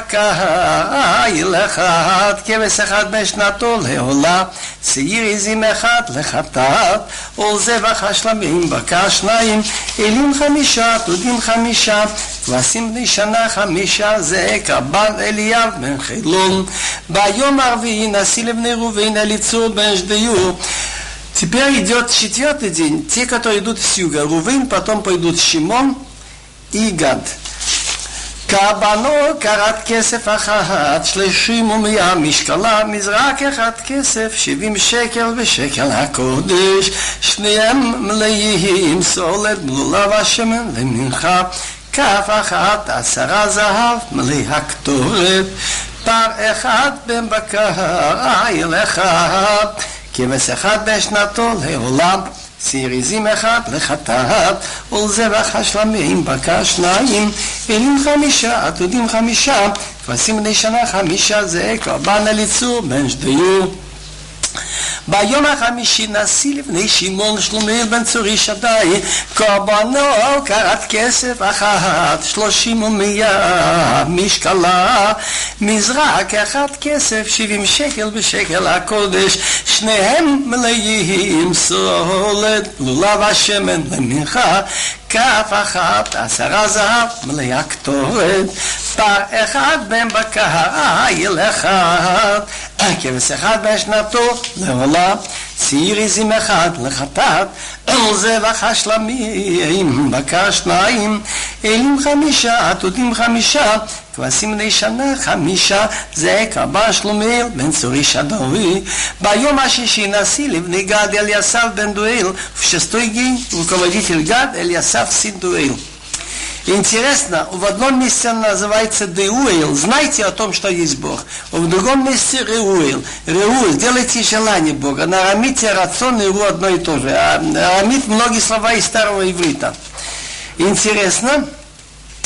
בבקר, איל אחד, כבש אחד בשנתו לעולה, שעיר עזים אחד לחטאת, ולזבח השלמים בקר שניים, אלים חמישה, תודים חמישה, כבשים בני שנה חמישה, זה קרבן אליאב בן חילון. ביום הרביעי נשיא לבני ראובן אליצור בן ждею. Теперь идет четвертый день. Те, которые идут с юга, Рувен, потом пойдут Шимон и Гад. קרבנו קרת כסף אחת, שלושים ומאה משקלה, מזרק אחד כסף, שבעים שקל ושקל הקודש, שניהם מלאים סולת בלולה ושמן ומנחה, כף אחת עשרה זהב מלא הקטורת, פר אחד בן בקר, איל אחד, כבש אחד בשנתו לעולם, שעיר עזים אחד לחטאת, ולזבח השלמים בקר שניים, אלים חמישה, עתודים חמישה, כבשים בני שנה חמישה, זה קרבן אליצור בן ждею. ביום החמישי נשיא לפני שמעון שלומיאל בן צורי שדי, קרבנו קרת כסף אחת, שלושים ומאה משקלה, מזרק אחד כסף, שבעים שקל בשקל הקודש, שניהם מלאים סולת, לולב השמן למנחה, כף אחת עשרה זהב מלא הקטורת, פר אחד בן בקר, איל אחד, כבש אחד בשנתו לעולם, שעיר עזים אחד לחטאת, ולזבח השלמים בקר שניים, אלים חמישה, עתודים חמישה, כבשים בני שנה חמישה, זה קרבן שלומיאל בן צורי שדוי. ביום השישי נשיא לבני גד אליסף бен Дуэль, в шестой день руководитель Гад Элиасав сын Дуэль. Интересно, в одном месте называется Деуэль, знайте о том, что есть Бог. В другом месте Реуэль. Реуэль, делайте желание Бога. На арамите рацион и ру одно и то же. А арамит многие слова из старого иврита. Интересно,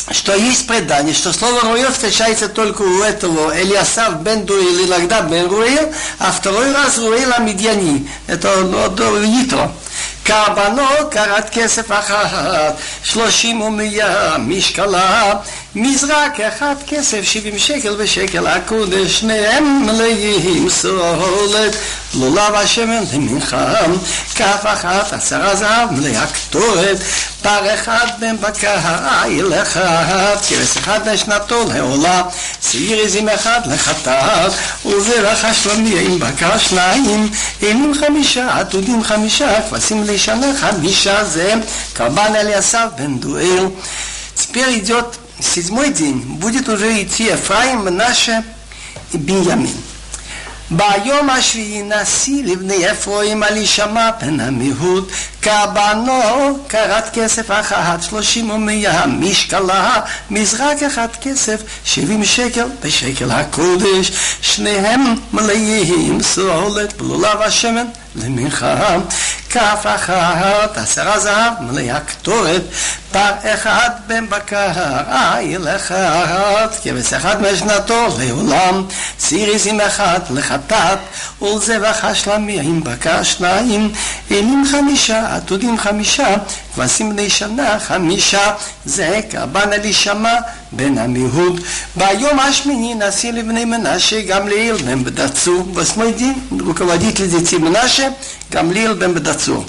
что есть предание, что слово Руэль встречается только у этого Элиасав бен Дуэль, иногда бен Руэль, а второй раз Руэль Амидьяни. Это ну, Итро. קרבנו קרת כסף אחת, שלושים ומאה משקלה, מזרק אחד כסף, שבעים שקל ושקל הקודש, שניהם מלאים סולת, לולב השמן למנחה, כף אחת עשרה זהב מלאה קטורת, פר אחד בן בקר איל אחד, כבש אחד לשנתו לעולה, שעיר עזים אחד לחטאת, וזרח השלמי עם בקר שניים, אילים חמישה, עתודים חמישה, כבשים לשנה חמישה, זה קרבן אליסף бен Дуэль. Теперь идет седьмой день, будет уже идти Ефраим, Менаше и Биньямин. ביום השביעי נשיא לבני אפרים על ישמע בן עמיהוד קרבנו קרת כסף אחת שלושים ומאה משקלה מזרק אחד כסף שבעים שקל בשקל הקודש שניהם מלאים סולת בלולב השמן למנחה כף אחת עשרה זהב מלאה קטורת פר אחד בן בקר איל אחד כבש אחד משנתו לעולם שעיר עזים אחד לחטאת ולזבח השלמי עם בקר שניים אילים חמישה עתודים חמישה כבשים בני שנה חמישה זה קרבן אלישמע בן עמיהוד ביום השמיני נשיא לבני מנשה גמליאל בן בדצור восьмой день руководитель детей Менаше גמליאל בן בדצור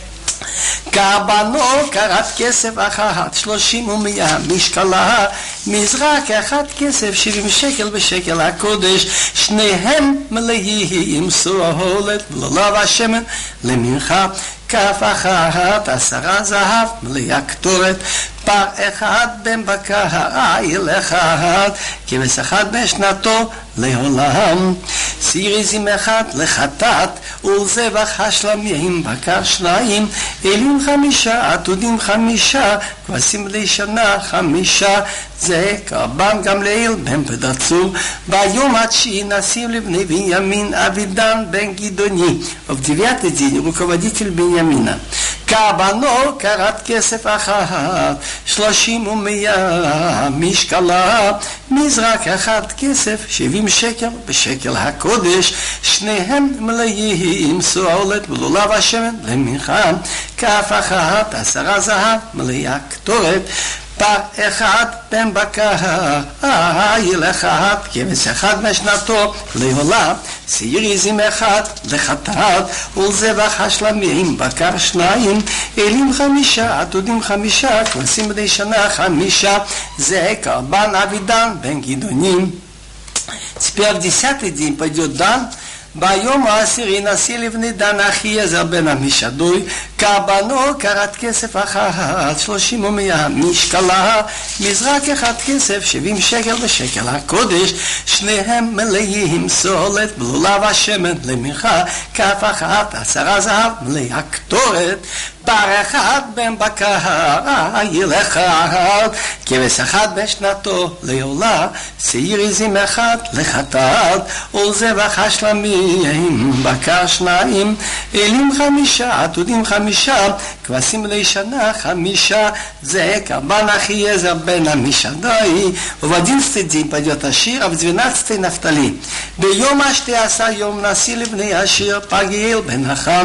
קרבנו קרת כסף אחת שלושים ומאה משקלה מזרק אחד כסף שבעים שקל בשקל הקודש שניהם מלאים סולת ולולב השמן למנחה כף אחת עשרה זהב מלאה קטורת פר אחד בן בקר איל אחד כבש אחד בשנתו לעולם שעיר עזים אחד לחטאת ולזבח השלמי עם בקר שניים אילים חמישה עתודים חמישה כבשים בני שנה חמישה זה קרבן גמליאל בן בדצור ביום התשיעי נשיא לבני בנימין אבידן בן גדעוני в девятый день руководитель Беньямина קרבנו קרת כסף אחת שלושים ומאה משקלה מזרק אחד כסף שבעים שקל בשקל הקודש שניהם מלאים סולת בלולב השמן למנחה כף אחת עשרה זהב מלאה קטורת פר אחד בן בקר איל אחד כבש אחד משנתו לעולה שעיר עזים אחד לחטאת ולזבח השלמי עם בקר שניים אילים חמישה עתודים חמישה כבשים בני שנה חמישה זה קרבן אבידן בן גדעוני. Теперь в десятый день пойдет Дан. ביום העשירי נשיא לבני דן אחיעזר בן עמישדוי קרבנו קרת כסף אחת שלושים ומאה משקלה מזרק אחד כסף שבעים שקל בשקל הקודש שניהם מלאים סולת בלולב השמן למנחה כף אחת עשרה זהב מלאה קטורת פר אחד בן בקר איל אחד כבש אחד בשנתו לעולה שעיר עזים אחד לחטאת ולזבח השלמי עם בקר שניים אילים חמישה עתודים חמישה כבשים בני שנה חמישה זה קרבן אחיעזר בן עמישדוי в одиннадцатый день пойдет Ашир, а в двенадцатый Нафтали. ביום השתי עשר יום נשיא לבני אשיר פגיאל בן החם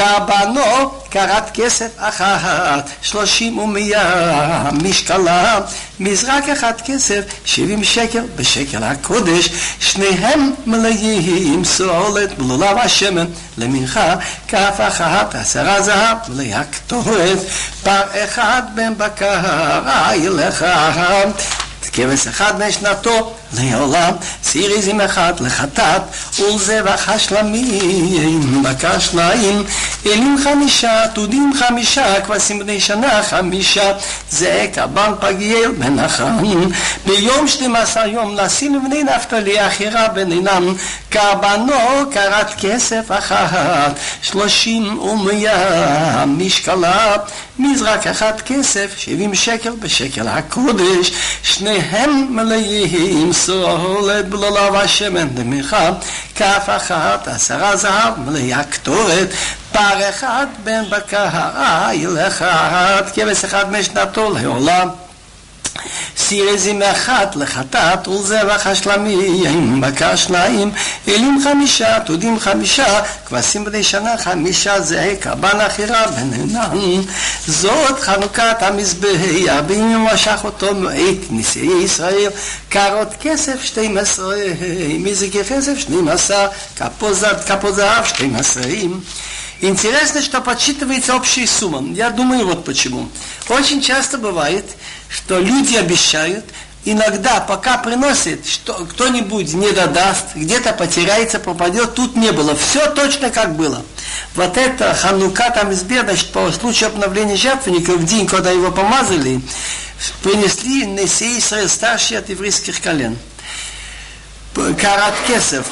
קרבנו קרת כסף אחת שלושים ומאה משקלה מזרק אחד כסף שבעים שקל בשקל הקודש שניהם מלאים סולת בלולב השמן למנחה כף אחת עשרה זהב מלאה קטורת פר אחד בן בקר איל אחד כבש אחד משנתו לעולם שעיר עזים אחד לחטאת ולזבח השלמי עם בקר שניים אילים חמישה עתודים חמישה כבשים בני שנה חמישה זה קרבן פגיאל בן החם ביום שנים עשר יום נשיא לבני נפתלי אחירה בנינם קרבנו קרת כסף אחת שלושים ומאה משקלה מזרק אחד כסף שבעים שקל בשקל הקודש שניהם מלאים סולת בלולב השמן למנחה כף אחת עשרה זהב מלאה קטורת פר אחד בן בקר איל אחד כבש אחד משנתו לעולם סירזים אחת לחטאת ולזבח השלמים, בקר שניים, אלים חמישה, תודים חמישה, כבשים בני שנה חמישה, זה קרבן אחירה ונהנן. זאת חנוכת המזבח, בימים משך אותו מועד נשיאי ישראל, קרות כסף שתים עשרה, מזרקי כסף שנים עשר, капот зав штейм асраим. Интересно, что подсчитывается общей суммой. Я думаю, вот почему. Очень часто бывает, что люди обещают, иногда, пока приносят, что кто-нибудь не додаст, где-то потеряется, пропадет, тут не было. Все точно как было. Вот это Ханука там избер, значит, по случаю обновления жертвенника, в день, когда его помазали, принесли Несей Исраэль, старший от еврейских колен. Карат Кесев.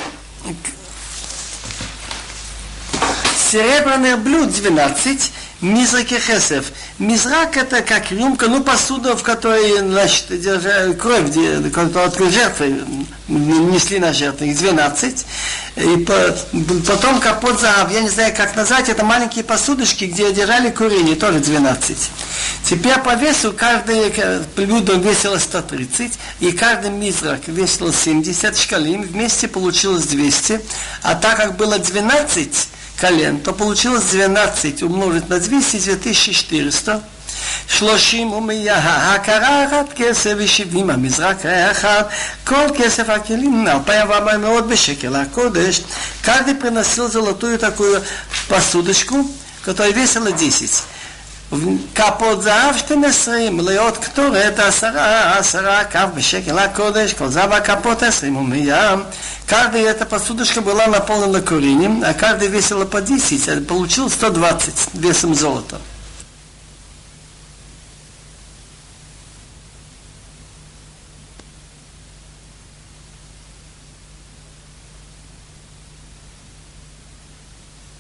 Серебряных блюд двенадцать, мизраки хесев. Мизрак это как рюмка, ну посуда, в которой, значит, держали кровь, которую жертвы несли на жертву, их двенадцать. И по, потом капот зав, я не знаю как назвать, это маленькие посудочки, где держали курение, тоже двенадцать. Теперь по весу каждое блюдо весило сто тридцать, и каждый мизрак весил семьдесят шкалим, вместе получилось двести, а так как было двенадцать колен, то получилось двенадцать умножить на двести, две тысячи четыреста. שלושים ומאה, הכרה אחת כסף ושבעים, המזרק האחד, כל כסף הכלים, אלפיים וארבע מאות בשקל הקודש. Каждый приносил золотую такую посудочку, которая весила десять. כפות זהב שתים עשרה, מלאות קטורת עשרה, עשרה כף בשקל הקודש, כל זהב הכפות עשרים ומאה. Каждая эта посудочка была наполнена курением, а каждая весила по десять, получил сто двадцать весом золота.